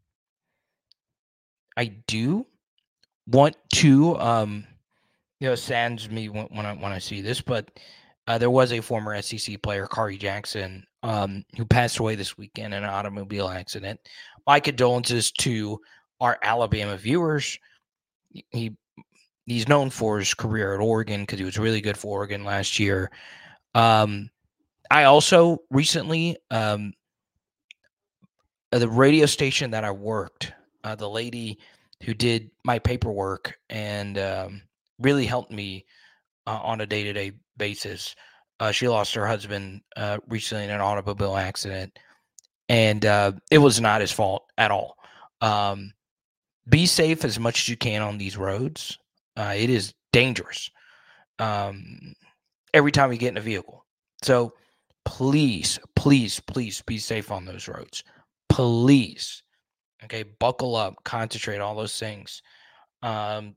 [SPEAKER 2] I do want to, um, you know, it saddens me when, when I when I see this, but uh, there was a former S E C player, Kari Jackson, um, who passed away this weekend in an automobile accident. My condolences to our Alabama viewers. He he's known for his career at Oregon because he was really good for Oregon last year. Um, I also recently, um, the radio station that I worked, uh, the lady who did my paperwork and um, really helped me uh, on a day-to-day basis. Uh, she lost her husband uh, recently in an automobile accident, and uh, it was not his fault at all. Um, be safe as much as you can on these roads. Uh, it is dangerous um, every time you get in a vehicle. So please, please, please be safe on those roads. Please. Okay, buckle up, concentrate, all those things. Um,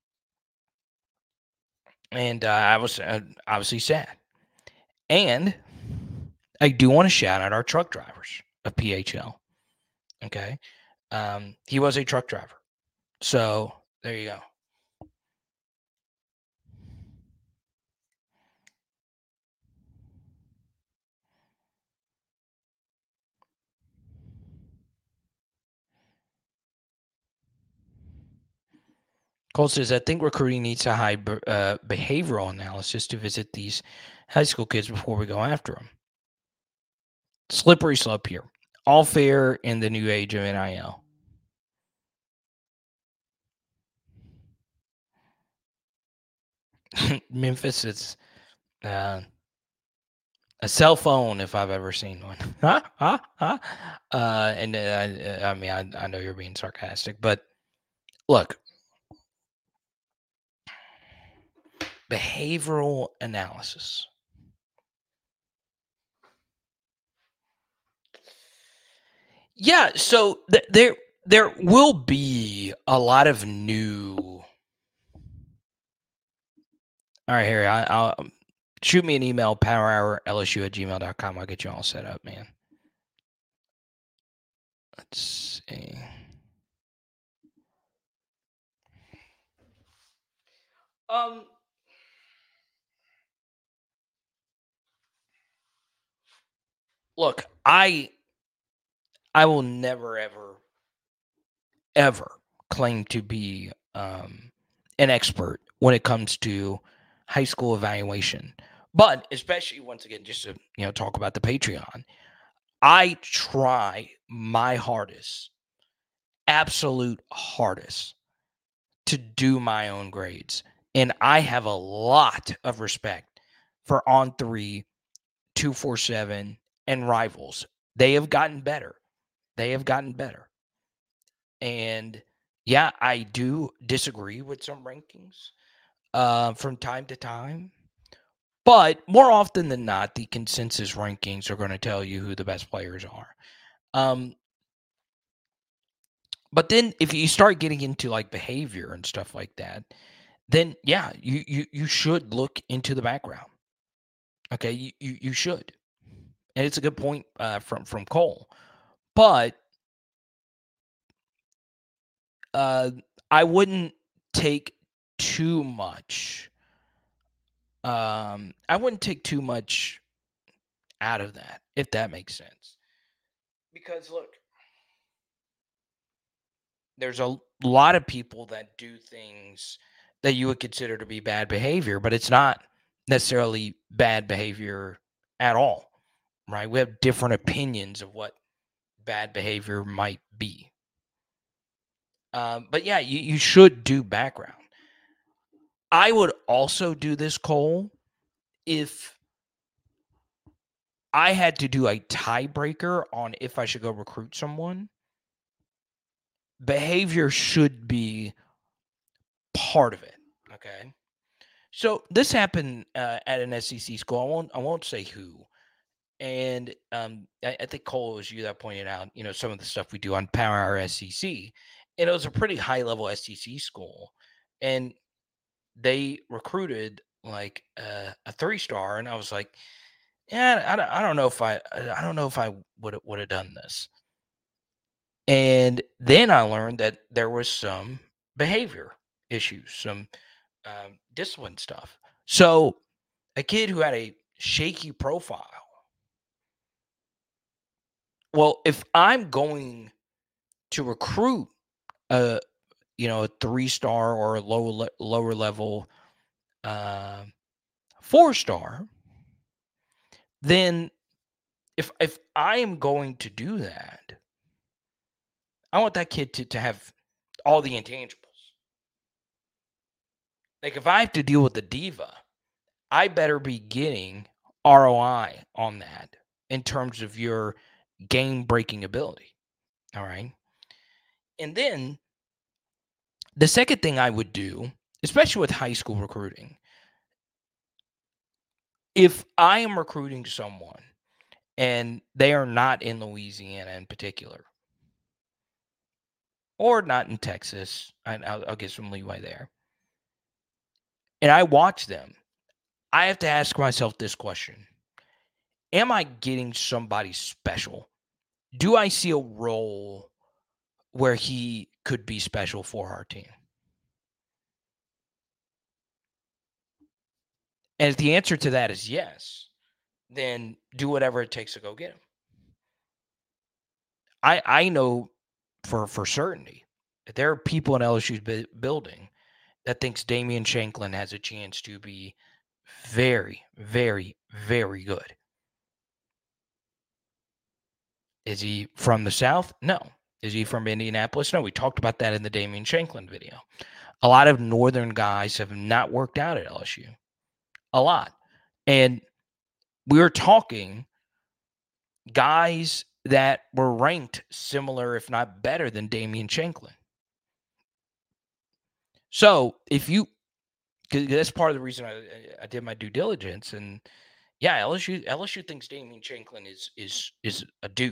[SPEAKER 2] and uh, I was uh, obviously sad. And I do want to shout out our truck drivers of P H L. Okay. Um, he was a truck driver. So there you go. Cole says, I think recruiting needs a high uh, behavioral analysis to visit these high school kids before we go after them. Slippery slope here. All fair in the new age of N I L. Memphis is uh, a cell phone if I've ever seen one. Huh? Huh? Huh? Uh, and uh, I mean, I, I know you're being sarcastic, but look, behavioral analysis. Yeah, so th- there there will be a lot of new. All right, Harry, I, I'll shoot me an email, power hour L S U at gmail dot com. I'll get you all set up, man. Let's see. Um, look, I I will never, ever, ever claim to be um, an expert when it comes to high school evaluation. But especially, once again, just to you know talk about the Patreon, I try my hardest, absolute hardest, to do my own grades. And I have a lot of respect for On three two forty-seven, and Rivals. They have gotten better. They have gotten better. And yeah, I do disagree with some rankings uh, from time to time. But more often than not, the consensus rankings are going to tell you who the best players are. Um, but then if you start getting into like behavior and stuff like that, then yeah, you you you should look into the background. Okay, you you, you should. And it's a good point uh, from, from Cole. But uh, I wouldn't take too much. Um, I wouldn't take too much out of that, if that makes sense. Because look, there's a lot of people that do things that you would consider to be bad behavior, but it's not necessarily bad behavior at all, right? We have different opinions of what bad behavior might be. Um, but yeah, you, you should do background. I would also do this, Cole, if I had to do a tiebreaker on if I should go recruit someone. Behavior should be part of it, okay? So this happened uh, at an S E C school. I won't, I won't say who. And um, I, I think Cole, it was you that pointed out, you know, some of the stuff we do on Power Hour S E C. And it was a pretty high-level S E C school. And they recruited like uh, a three-star, and I was like, yeah, I don't, I don't know if I, I don't know if I would would have done this. And then I learned that there was some behavior issues, some um, discipline stuff. So a kid who had a shaky profile. Well, if I'm going to recruit a, you know, a three-star or a low, lower level uh, four-star, then if if I am going to do that, I want that kid to, to have all the intangibles. Like if I have to deal with the diva, I better be getting R O I on that in terms of your game-breaking ability. All right? And then the second thing I would do, especially with high school recruiting, if I am recruiting someone and they are not in Louisiana in particular, or not in Texas, and I'll, I'll get some leeway there, and I watch them, I have to ask myself this question. Am I getting somebody special? Do I see a role where he could be special for our team? And if the answer to that is yes, then do whatever it takes to go get him. I I know for, for certainty that there are people in L S U's bu- building that thinks Damian Shanklin has a chance to be very, very, very good. Is he from the South? No. Is he from Indianapolis? No. We talked about that in the Damian Shanklin video. A lot of Northern guys have not worked out at L S U. A lot. And we were talking guys that were ranked similar, if not better, than Damian Shanklin. So if you, because that's part of the reason I, I did my due diligence, and yeah, L S U L S U thinks Damian Shanklin is is is a dude.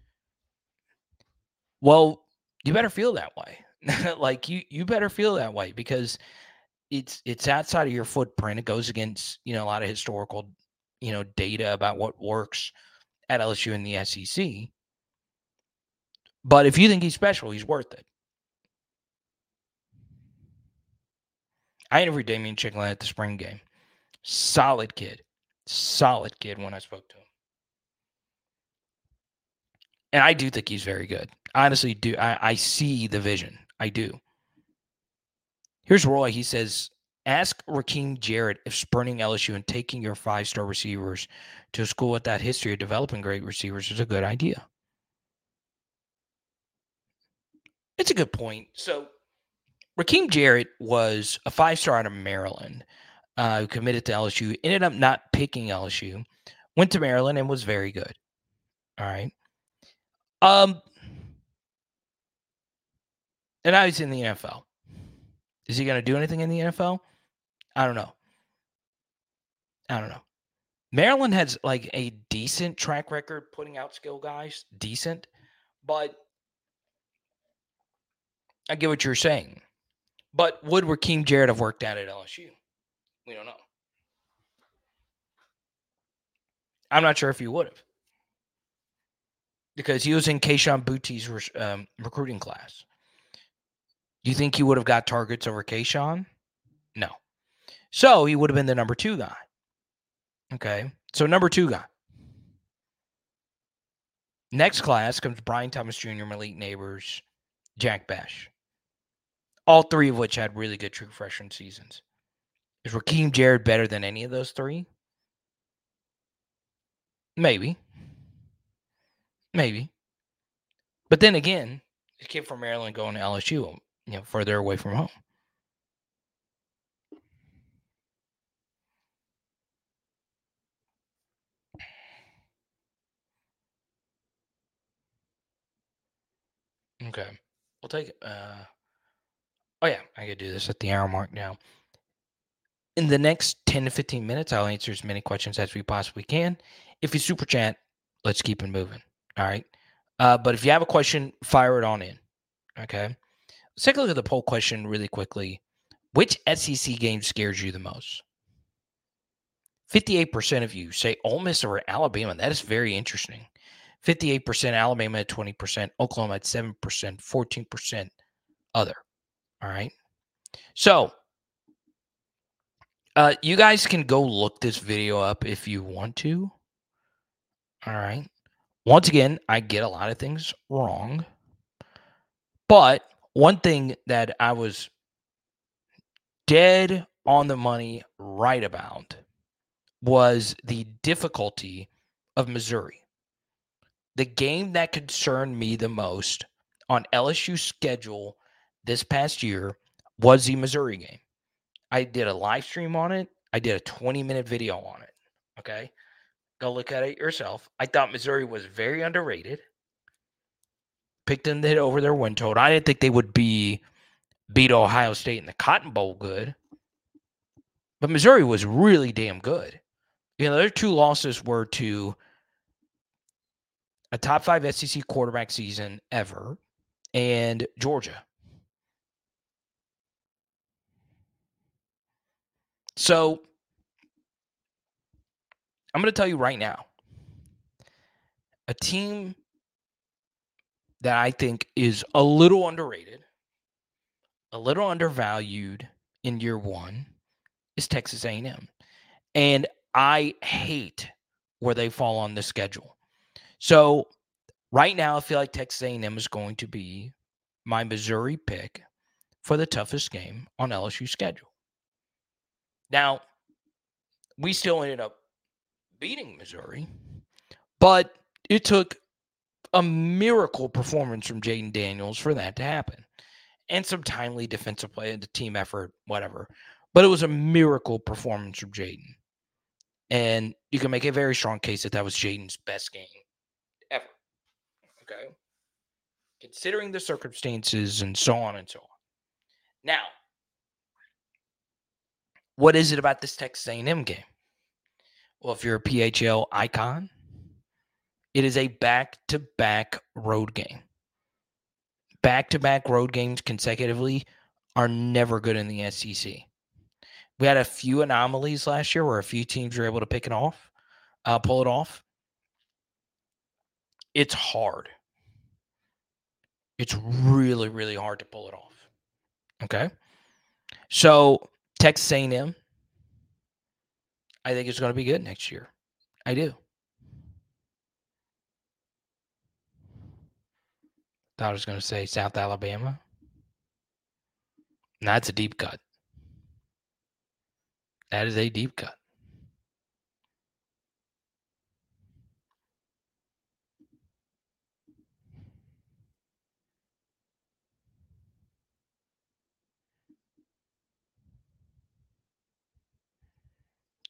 [SPEAKER 2] Well, you better feel that way. Like you you better feel that way because it's it's outside of your footprint. It goes against, you know, a lot of historical, you know, data about what works at L S U and the S E C. But if you think he's special, he's worth it. I interviewed Damian Shanklin at the spring game. Solid kid. Solid kid when I spoke to him. And I do think he's very good. Honestly, do I, I see the vision. I do. Here's Roy. He says, ask Rakeem Jarrett if spurning L S U and taking your five-star receivers to a school with that history of developing great receivers is a good idea. It's a good point. So Rakeem Jarrett was a five-star out of Maryland uh, who committed to L S U, ended up not picking L S U, went to Maryland and was very good. All right. Um, and now he's in the N F L. Is he going to do anything in the N F L? I don't know. I don't know. Maryland has like a decent track record putting out skill guys. Decent. But I get what you're saying. But would Raheem Jarrett have worked out at L S U? We don't know. I'm not sure if he would have. Because he was in Kayshon Boutte's um, recruiting class. Do you think he would have got targets over Kayshon? No. So he would have been the number two guy. Okay. So number two guy. Next class comes Brian Thomas Junior, Malik Neighbors, Jack Bash. All three of which had really good true freshman seasons. Is Raheem Jarrett better than any of those three? Maybe. Maybe. But then again, the kid from Maryland going to L S U, you know, further away from home. Okay. We'll take uh oh yeah, I could do this at the hour mark now. In the next ten to fifteen minutes, I'll answer as many questions as we possibly can. If you super chat, let's keep it moving. All right. Uh, but if you have a question, fire it on in. Okay. Let's take a look at the poll question really quickly. Which S E C game scares you the most? fifty-eight percent of you say Ole Miss or Alabama. That is very interesting. fifty-eight percent Alabama at twenty percent, Oklahoma at seven percent, fourteen percent other. All right. So, uh, you guys can go look this video up if you want to. All right. Once again, I get a lot of things wrong. But one thing that I was dead on the money right about was the difficulty of Missouri. The game that concerned me the most on L S U's schedule this past year was the Missouri game. I did a live stream on it. I did a twenty-minute video on it. Okay? Go look at it yourself. I thought Missouri was very underrated. Picked them to hit over their win total. I didn't think they would be beat Ohio State in the Cotton Bowl good. But Missouri was really damn good. You know, their two losses were to a top five S E C quarterback season ever and Georgia. So, I'm going to tell you right now, a team that I think is a little underrated, a little undervalued in year one is Texas A and M. And I hate where they fall on the schedule. So right now, I feel like Texas A and M is going to be my Missouri pick for the toughest game on L S U's schedule. Now, we still ended up beating Missouri, but it took a miracle performance from Jaden Daniels for that to happen. And some timely defensive play and the team effort, whatever. But it was a miracle performance from Jaden. And you can make a very strong case that that was Jaden's best game ever. Okay? Considering the circumstances and so on and so on. Now, what is it about this Texas A and M game? Well, if you're a P H L icon, it is a back-to-back road game. Back-to-back road games consecutively are never good in the S E C. We had a few anomalies last year where a few teams were able to pick it off, uh, pull it off. It's hard. It's really, really hard to pull it off. Okay? So, Texas A and M, I think it's going to be good next year. I do. Thought I was going to say South Alabama. That's a deep cut. That is a deep cut.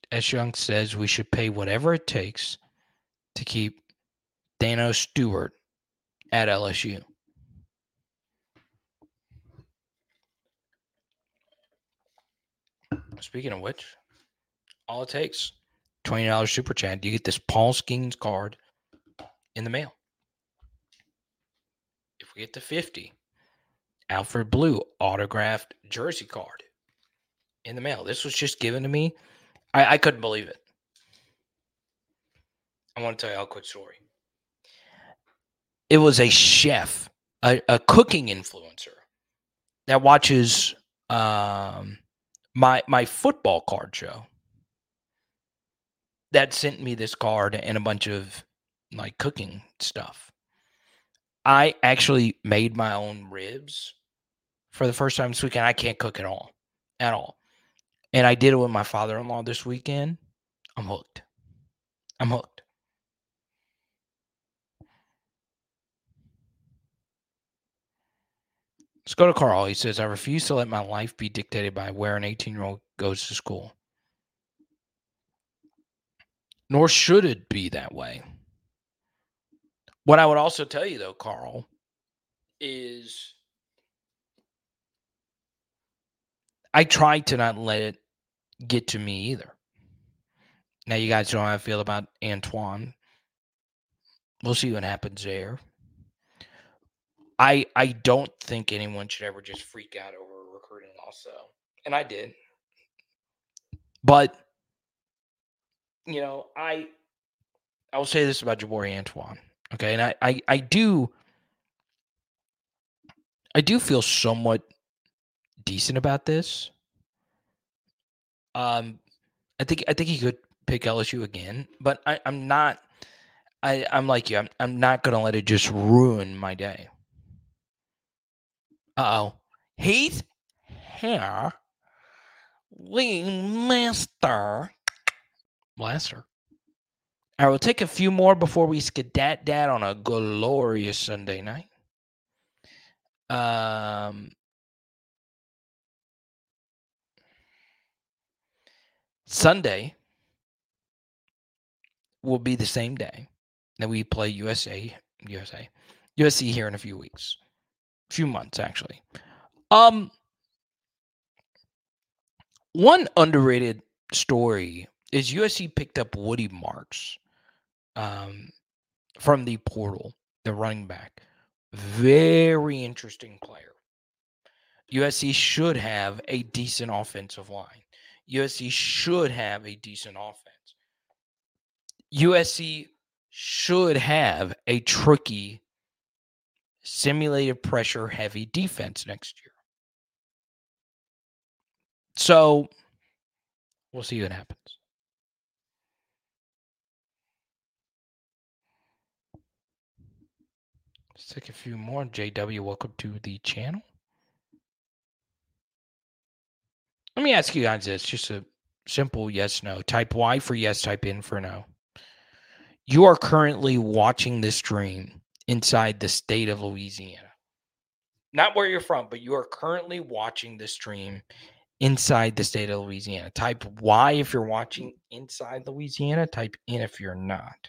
[SPEAKER 2] S. Young says we should pay whatever it takes to keep Dano Stewart at L S U. Speaking of which, all it takes, twenty dollars super chat. You get this Paul Skeens card in the mail. If we get to fifty, Alfred Blue autographed jersey card in the mail. This was just given to me. I, I couldn't believe it. I want to tell you a quick story. It was a chef, a, a cooking influencer that watches um, my my football card show that sent me this card and a bunch of like cooking stuff. I actually made my own ribs for the first time this weekend. I can't cook at all, at all. And I did it with my father-in-law this weekend. I'm hooked. I'm hooked. Let's go to Carl. He says, I refuse to let my life be dictated by where an eighteen-year-old goes to school. Nor should it be that way. What I would also tell you, though, Carl, is I try to not let it get to me either. Now, you guys know how I feel about Antoine. We'll see what happens there. I I don't think anyone should ever just freak out over recruiting also. And I did. But, you know, I I will say this about Jabari Antoine. Okay, and I, I, I do I do feel somewhat decent about this. Um I think I think he could pick L S U again, but I, I'm not I, I'm like you, I'm I'm not gonna let it just ruin my day. Uh-oh. Heath here. Lee Master. Blaster. I will take a few more before we skedat dat on a glorious Sunday night. Um, Sunday will be the same day that we play U S A, U S A, U S C here in a few weeks, a few months actually. Um, one underrated story is U S C picked up Woody Marks, um, from the portal, the running back. Very interesting player. U S C should have a decent offensive line. U S C should have a decent offense. U S C should have a tricky, simulated pressure heavy defense next year. So we'll see what happens. Let's take a few more. J W, welcome to the channel. Let me ask you guys this. Just a simple yes, no. Type Y for yes, type in for no. You are currently watching this stream inside the state of Louisiana. Not where you're from, but you are currently watching this stream inside the state of Louisiana. Type Y if you're watching inside Louisiana. Type in if you're not.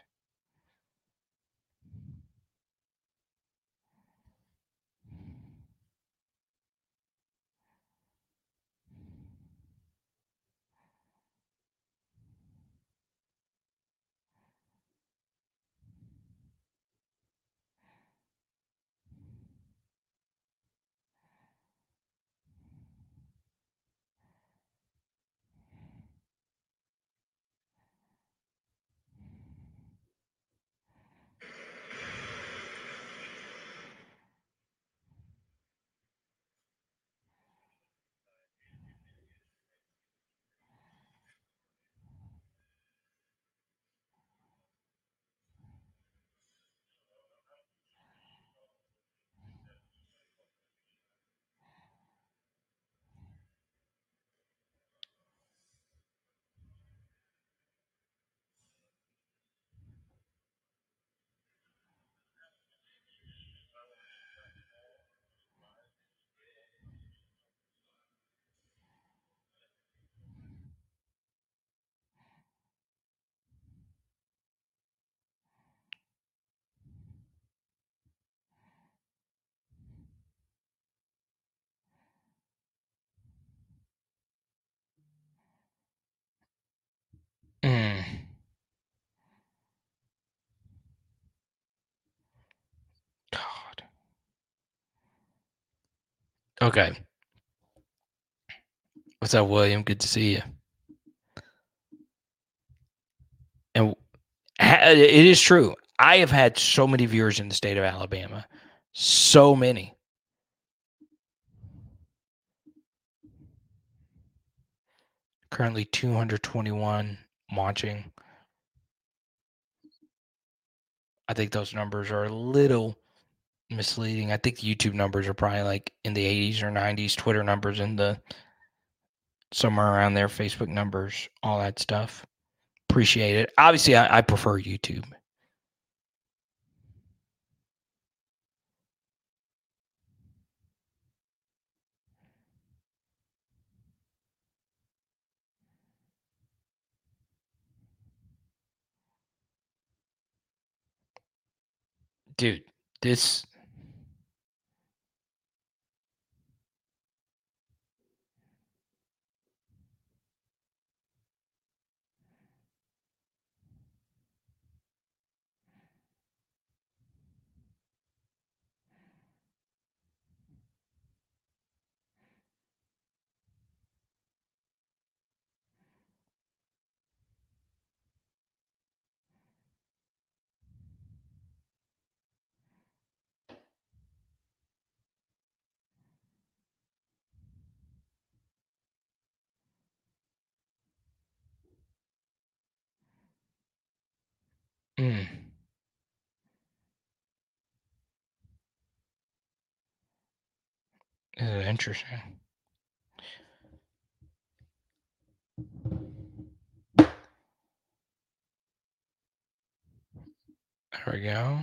[SPEAKER 2] Okay. What's up, William? Good to see you. And it is true. I have had so many viewers in the state of Alabama. So many. Currently two hundred twenty-one watching. I think those numbers are a little misleading. I think YouTube numbers are probably like in the eighties or nineties. Twitter numbers in the somewhere around there. Facebook numbers, all that stuff. Appreciate it. Obviously, I, I prefer YouTube. Dude, this mm, is interesting. There we go.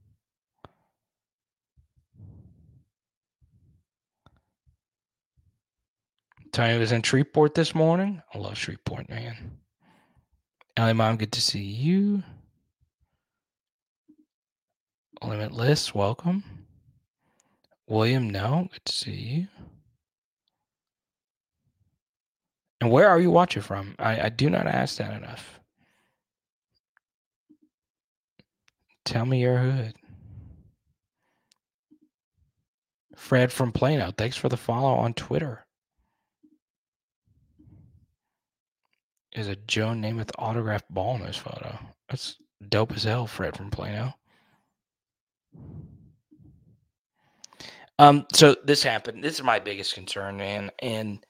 [SPEAKER 2] Tony was in Shreveport this morning. I love Shreveport, man. Ellie Mom, good to see you. Limitless, welcome. William, no, good to see you. And where are you watching from? I, I do not ask that enough. Tell me your hood. Fred from Plano, thanks for the follow on Twitter. Is a Joe Namath autographed ball in his photo. That's dope as hell, Fred from Plano. Um, so this happened. This is my biggest concern, man. And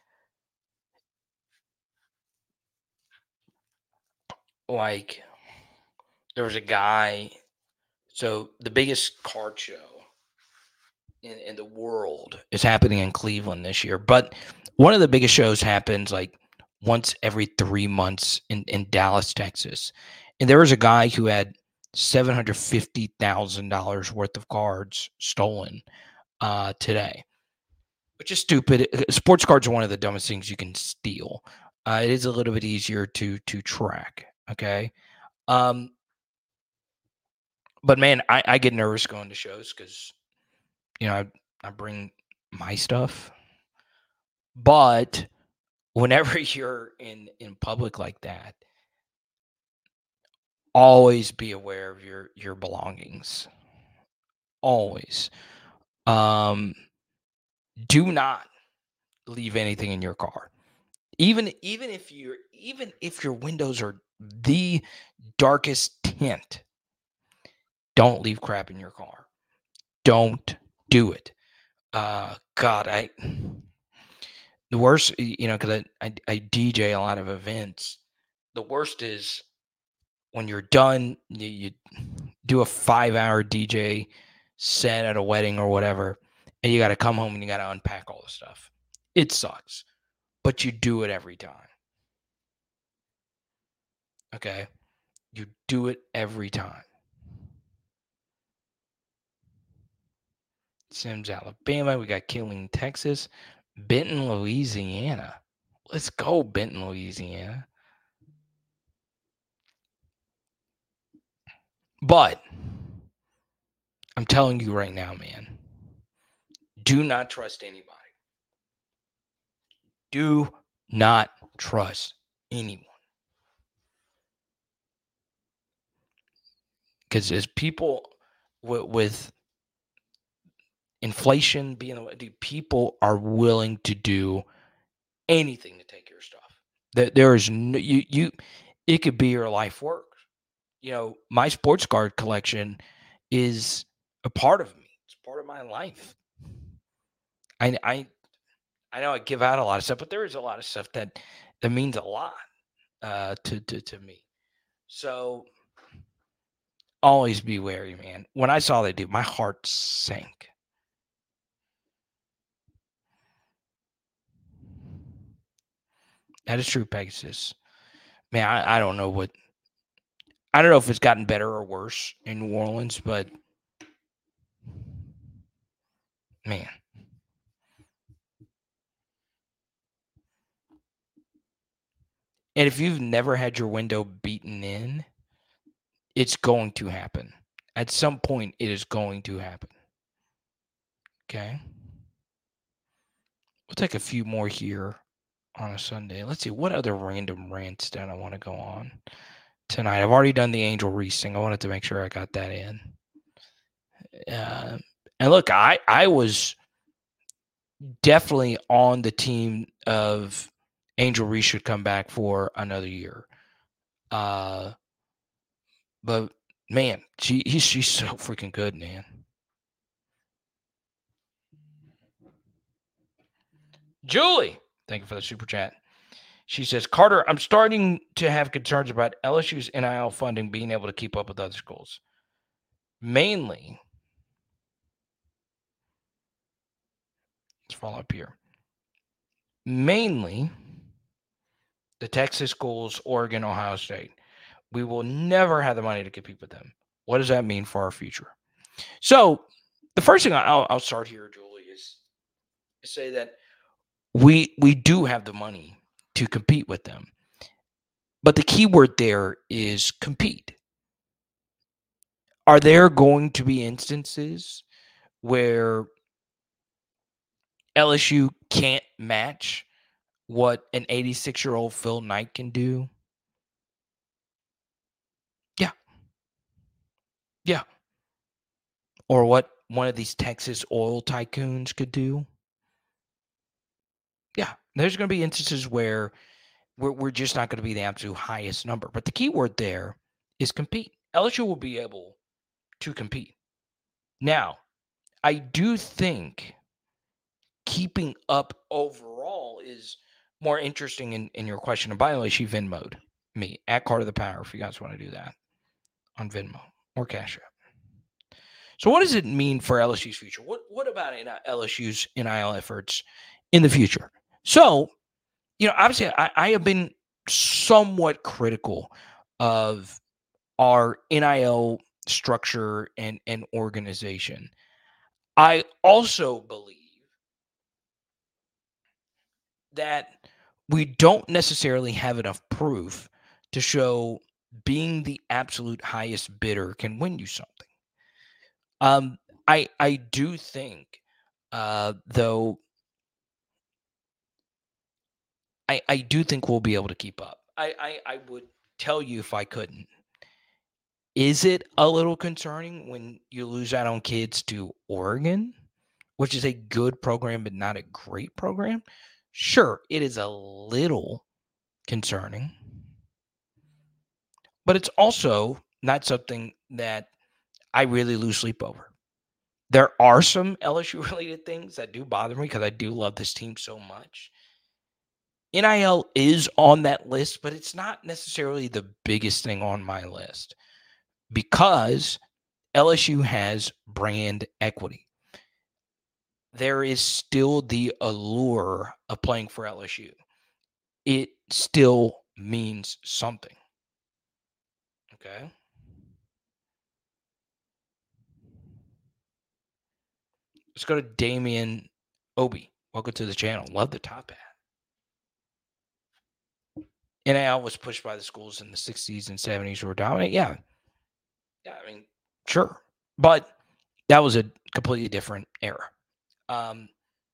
[SPEAKER 2] like, there was a guy. So the biggest card show in, in the world is happening in Cleveland this year. But one of the biggest shows happens like once every three months in, in Dallas, Texas. And there was a guy who had seven hundred fifty thousand dollars worth of cards stolen uh, today, which is stupid. Sports cards are one of the dumbest things you can steal. Uh, it is a little bit easier to to track. Okay. Um, but man, I, I get nervous going to shows because, you know, I, I bring my stuff. But whenever you're in, in public like that, always be aware of your, your belongings. Always. Um, do not leave anything in your car. Even even if you're even if your windows are the darkest tint, don't leave crap in your car. Don't do it. Uh, God, I the worst, you know, because I, I I D J a lot of events. The worst is when you're done, you, you do a five-hour D J set at a wedding or whatever, and you got to come home and you got to unpack all the stuff. It sucks, but you do it every time. Okay? You do it every time. Sims, Alabama. We got Killing, Texas. Benton, Louisiana. Let's go, Benton, Louisiana. But I'm telling you right now, man, do not trust anybody. Do not trust anyone. Because as people with, with inflation being the way, dude, people are willing to do anything to take your stuff. There, there is no, you, you, it could be your life work. You know, my sports card collection is a part of me. It's part of my life. I, I, I know I give out a lot of stuff, but there is a lot of stuff that, that means a lot uh, to, to, to me. So always be wary, man. When I saw that dude, my heart sank. That is true, Pegasus. Man, I, I don't know what, I don't know if it's gotten better or worse in New Orleans, but man. And if you've never had your window beaten in, it's going to happen. At some point, it is going to happen. Okay. We'll take a few more here on a Sunday. Let's see what other random rants that I want to go on tonight. I've already done the Angel Reese thing. I wanted to make sure I got that in. Uh, and look, I, I was definitely on the team of Angel Reese should come back for another year. Uh, but man, she he's, she's so freaking good, man. Julie, thank you for the super chat. She says, Carter, I'm starting to have concerns about L S U's N I L funding being able to keep up with other schools. Mainly, let's follow up here. Mainly, the Texas schools, Oregon, Ohio State. We will never have the money to compete with them. What does that mean for our future? So, the first thing I'll, I'll start here, Julie, is to say that we we do have the money to compete with them. But the key word there is compete. Are there going to be instances where L S U can't match what an eighty-six-year-old Phil Knight can do? Yeah. Yeah. Or what one of these Texas oil tycoons could do? Yeah. There's going to be instances where we're, we're just not going to be the absolute highest number. But the key word there is compete. L S U will be able to compete. Now, I do think keeping up overall is more interesting in, in your question. And by the way, she Venmo'd me at Carter the Power if you guys want to do that on Venmo or Cash App. So what does it mean for L S U's future? What what about L S U's N I L efforts in the future? So, you know, obviously I, I have been somewhat critical of our N I L structure and, and organization. I also believe that we don't necessarily have enough proof to show being the absolute highest bidder can win you something. Um, I I do think, uh, though, I I do think we'll be able to keep up. I, I I would tell you if I couldn't. Is it a little concerning when you lose out on kids to Oregon, which is a good program but not a great program? Sure, it is a little concerning, but it's also not something that I really lose sleep over. There are some L S U-related things that do bother me because I do love this team so much. N I L is on that list, but it's not necessarily the biggest thing on my list because L S U has brand equity. There is still the allure of playing for L S U. It still means something. Okay? Let's go to Damian Obi. Welcome to the channel. Love the top hat. N I L was pushed by the schools in the sixties and seventies who were dominant. Yeah. Yeah, I mean, sure. But that was a completely different era. Um,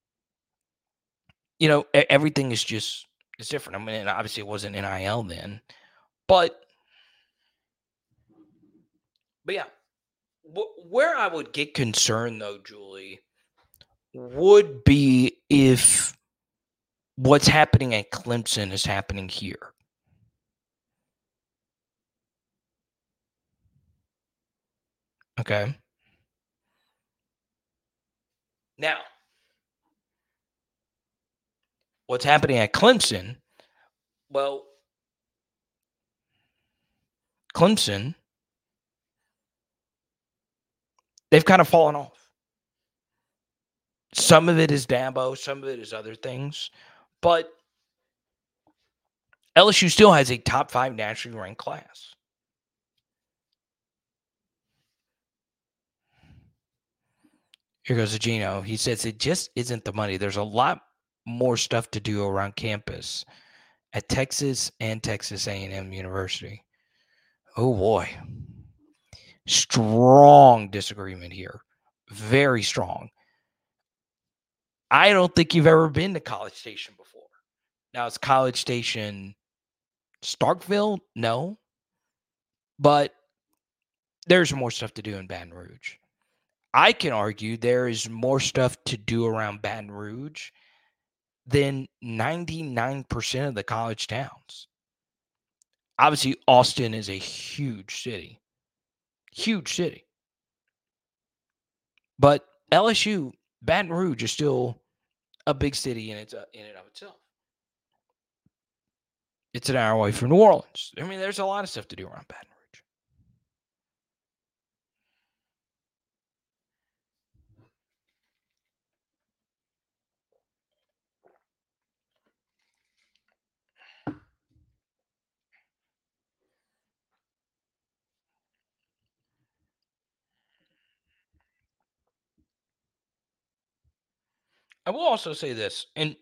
[SPEAKER 2] you know, everything is just, it's different. I mean, obviously it wasn't N I L then, but, but yeah, where I would get concerned though, Julie, would be if what's happening at Clemson is happening here. Okay. Now, what's happening at Clemson? Well, Clemson, they've kind of fallen off. Some of it is Dabo, some of it is other things. But L S U still has a top five nationally ranked class. Here goes Gino. He says it just isn't the money. There's a lot more stuff to do around campus at Texas and Texas A and M University. Oh, boy. Strong disagreement here. Very strong. I don't think you've ever been to College Station before. Now, is College Station Starkville? No. But there's more stuff to do in Baton Rouge. I can argue there is more stuff to do around Baton Rouge than ninety-nine percent of the college towns. Obviously, Austin is a huge city. Huge city. But L S U, Baton Rouge is still a big city in, its, uh, in and of itself. It's an hour away from New Orleans. I mean, there's a lot of stuff to do around Baton Rouge. I will also say this, and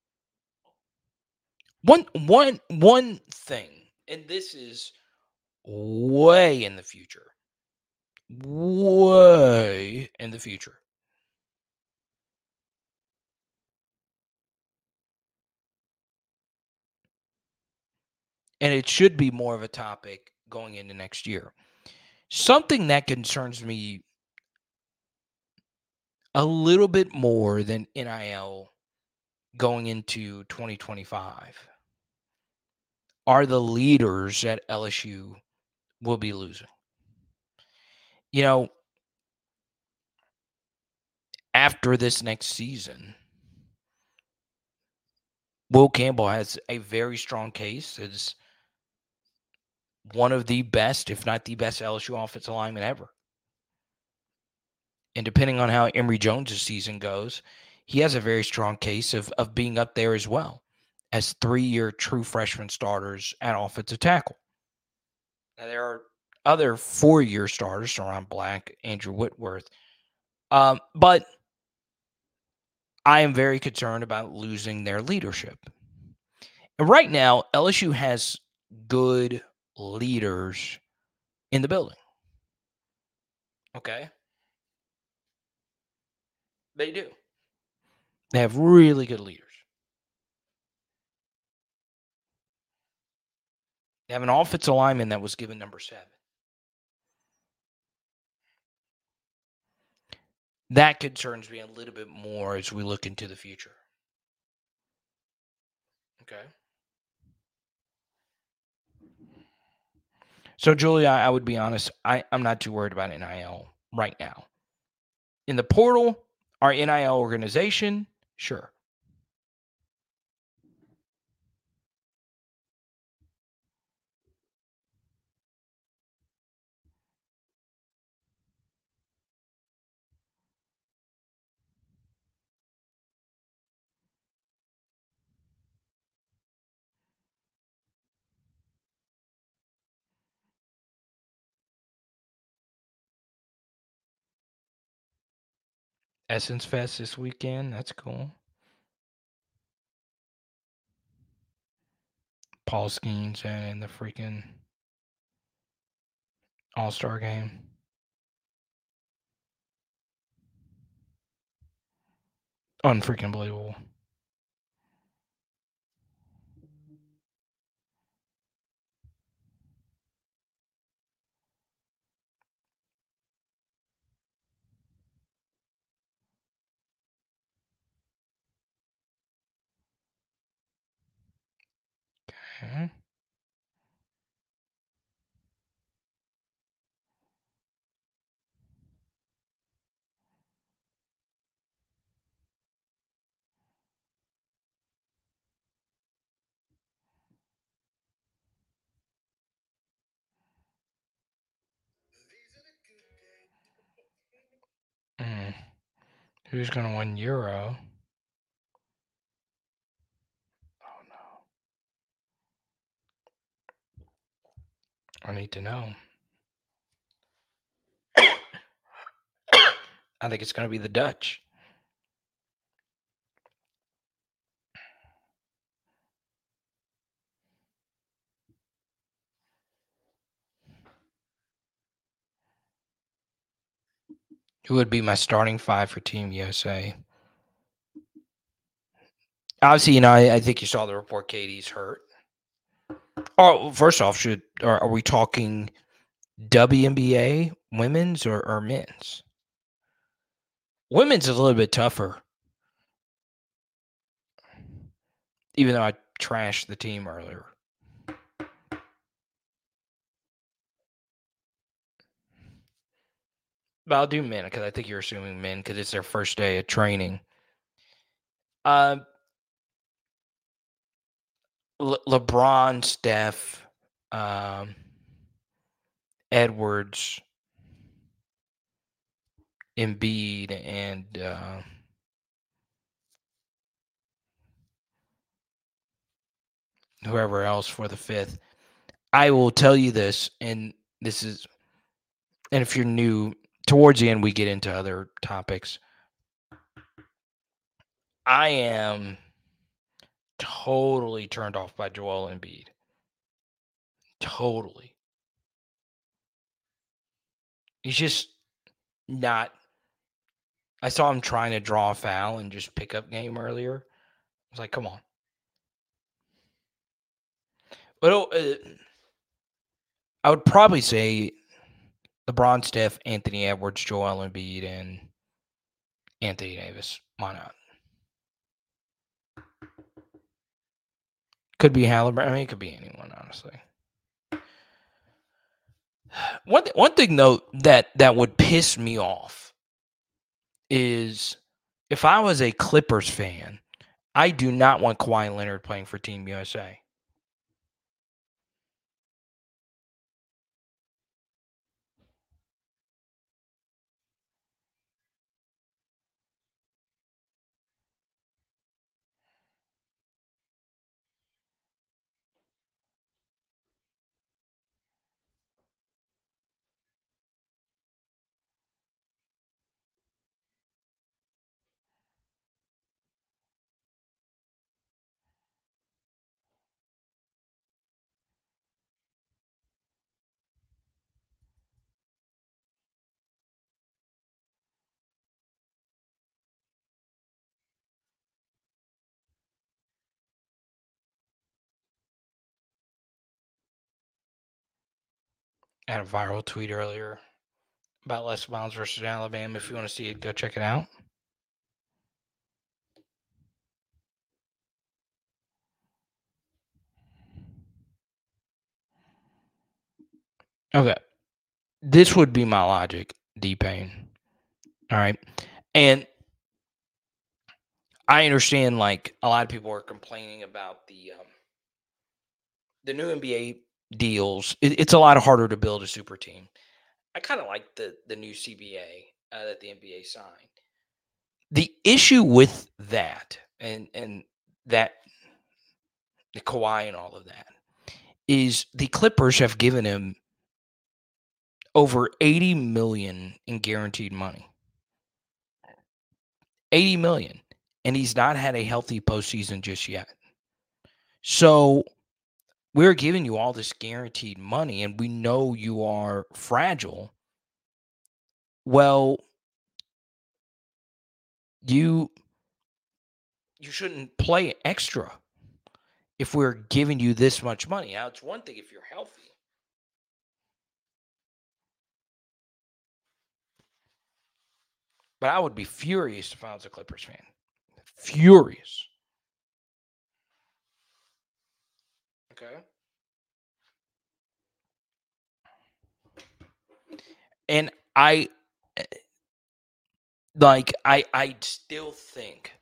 [SPEAKER 2] one one one thing, and this is way in the future. Way in the future. And it should be more of a topic going into next year. Something that concerns me a little bit more than N I L going into twenty twenty-five are the leaders that L S U will be losing. You know, after this next season, Will Campbell has a very strong case. It's one of the best, if not the best, L S U offensive lineman ever. And depending on how Emory Jones' season goes, he has a very strong case of, of being up there as well as three-year true freshman starters at offensive tackle. Now, there are other four-year starters, Deron Black, Andrew Whitworth. Um, but I am very concerned about losing their leadership. And right now, L S U has good leaders in the building. Okay? They do. They have really good leaders. They have an offensive lineman that was given number seven. That concerns me a little bit more as we look into the future. Okay. So, Julia, I would be honest, I, I'm not too worried about N I L right now. In the portal, our N I L organization, sure. Essence Fest this weekend. That's cool. Paul Skeens and the freaking All-Star game. Unfreaking believable. Okay. Mm. Who's going to win Euro? Oh, no. I need to know. I think it's going to be the Dutch. Who would be my starting five for Team U S A? Obviously, you know, I, I think you saw the report. Katie's hurt. Oh, first off, should are, are we talking W N B A women's or, or men's? Women's is a little bit tougher, even though I trashed the team earlier. But I'll do men because I think you're assuming men because it's their first day of training. Uh, Le- LeBron, Steph, um, Edwards, Embiid, and uh, whoever else for the fifth. I will tell you this, and this is, and if you're new, towards the end we get into other topics. I am totally turned off by Joel Embiid. Totally. He's just not. I saw him trying to draw a foul and just pick up game earlier. I was like, come on. But uh, I would probably say LeBron, Steph, Anthony Edwards, Joel Embiid, and Anthony Davis. Why not? Could be Halliburton. I mean, it could be anyone, honestly. One th- one thing though that that would piss me off is if I was a Clippers fan, I do not want Kawhi Leonard playing for Team U S A. I had a viral tweet earlier about Les Miles versus Alabama. If you want to see it, go check it out. Okay. This would be my logic, D-Pain. All right. And I understand, like, a lot of people are complaining about the um, the new N B A deals. It, it's a lot harder to build a super team. I kind of like the, the new C B A uh, that the N B A signed. The issue with that and, and that, the Kawhi and all of that, is the Clippers have given him over eighty million dollars in guaranteed money. eighty million dollars. And he's not had a healthy postseason just yet. So we're giving you all this guaranteed money, and we know you are fragile. Well, you you shouldn't play extra if we're giving you this much money. Now, it's one thing if you're healthy. But I would be furious if I was a Clippers fan. Furious. Okay. And I like I I still think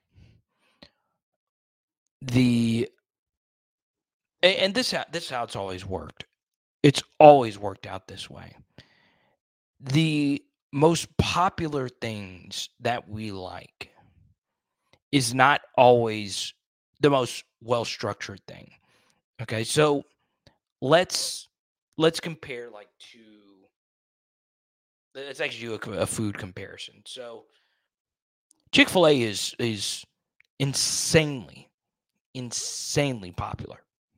[SPEAKER 2] the and, and this this is how it's always worked. It's always worked out this way. The most popular things that we like is not always the most well-structured thing. Okay, so let's let's compare like to let's actually do a, a food comparison. So Chick-fil-A is is insanely, insanely popular.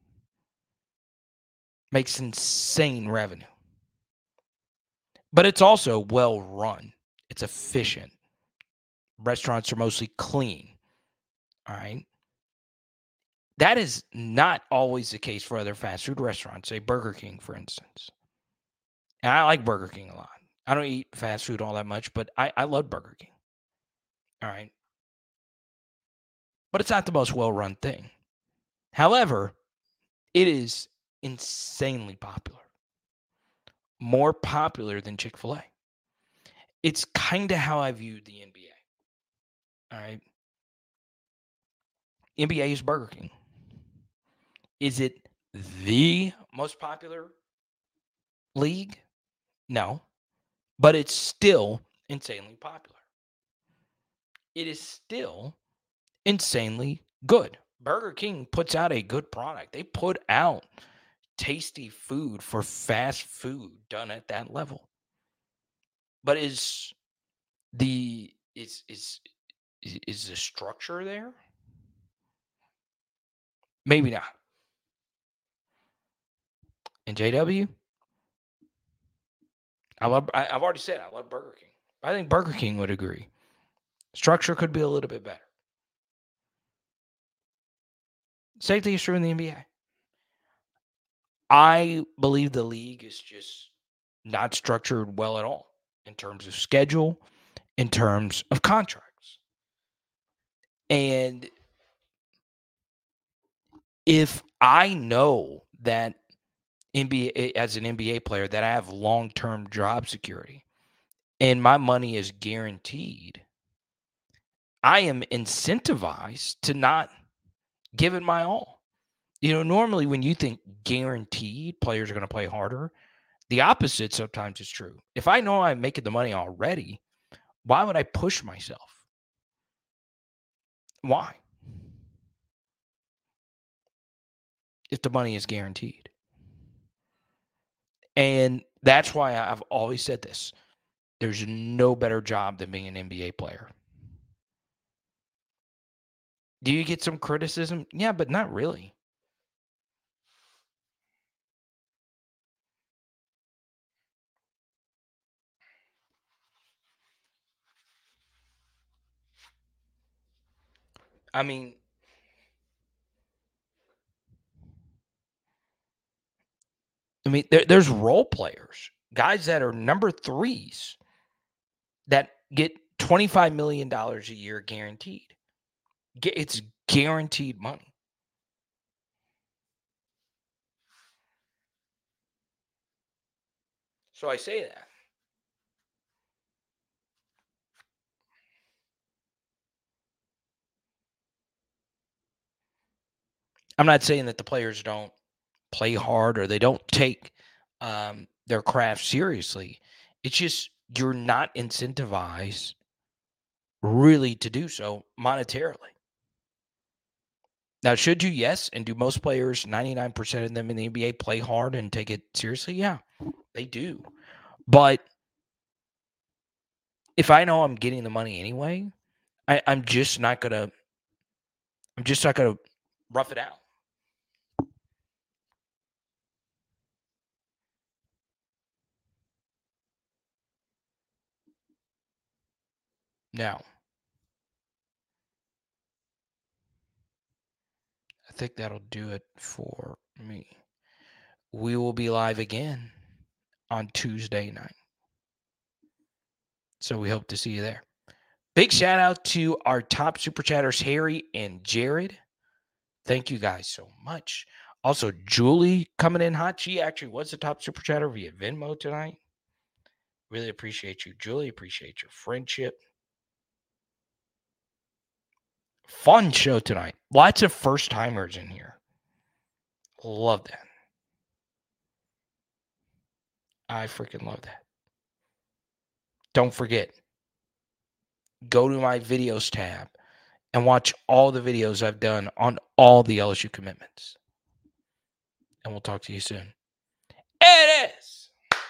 [SPEAKER 2] Makes insane revenue. But it's also well run. It's efficient. Restaurants are mostly clean. All right. That is not always the case for other fast food restaurants, say Burger King, for instance. And I like Burger King a lot. I don't eat fast food all that much, but I, I love Burger King. All right. But it's not the most well-run thing. However, it is insanely popular. More popular than Chick-fil-A. It's kind of how I view the N B A. All right. N B A is Burger King. Is it the most popular league? No. But it's still insanely popular. It is still insanely good. Burger King puts out a good product. They put out tasty food for fast food done at that level. But is the is is is the structure there? Maybe not. And J W, I love. I, I've already said I love Burger King. I think Burger King would agree. Structure could be a little bit better. Same thing is true in the N B A. I believe the league is just not structured well at all in terms of schedule, in terms of contracts. And if I know that N B A as an N B A player that I have long-term job security and my money is guaranteed, I am incentivized to not give it my all. You know, normally when you think guaranteed players are going to play harder, the opposite sometimes is true. If I know I'm making the money already, why would I push myself? Why? If the money is guaranteed. And that's why I've always said this. There's no better job than being an N B A player. Do you get some criticism? Yeah, but not really. I mean, I mean, there, there's role players, guys that are number threes that get twenty-five million dollars a year guaranteed. It's guaranteed money. So I say that. I'm not saying that the players don't play hard or they don't take um, their craft seriously. It's just you're not incentivized really to do so monetarily. Now, should you? Yes. And do most players, ninety-nine percent of them in the N B A, play hard and take it seriously? Yeah, they do. But if I know I'm getting the money anyway, I, I'm just not gonna. I'm just not gonna rough it out. Now, I think that'll do it for me. We will be live again on Tuesday night. So we hope to see you there. Big shout out to our top super chatters, Harry and Jared. Thank you guys so much. Also, Julie coming in hot. She actually was the top super chatter via Venmo tonight. Really appreciate you, Julie. Appreciate your friendship. Fun show tonight. Lots of first timers in here. Love that. I freaking love that. Don't forget, go to my videos tab and watch all the videos I've done on all the L S U commitments. And we'll talk to you soon. It is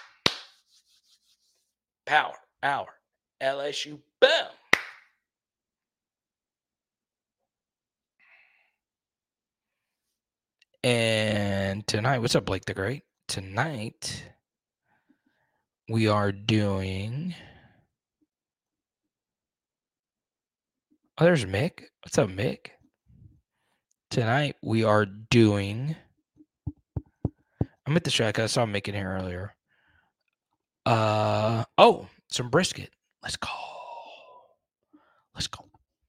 [SPEAKER 2] Power Hour L S U. Boom. And tonight, what's up, Blake the Great? Tonight, we are doing. Oh, there's Mick. What's up, Mick? Tonight, we are doing. I'm at the shack. I saw Mick in here earlier. Uh oh, some brisket. Let's go. Let's go.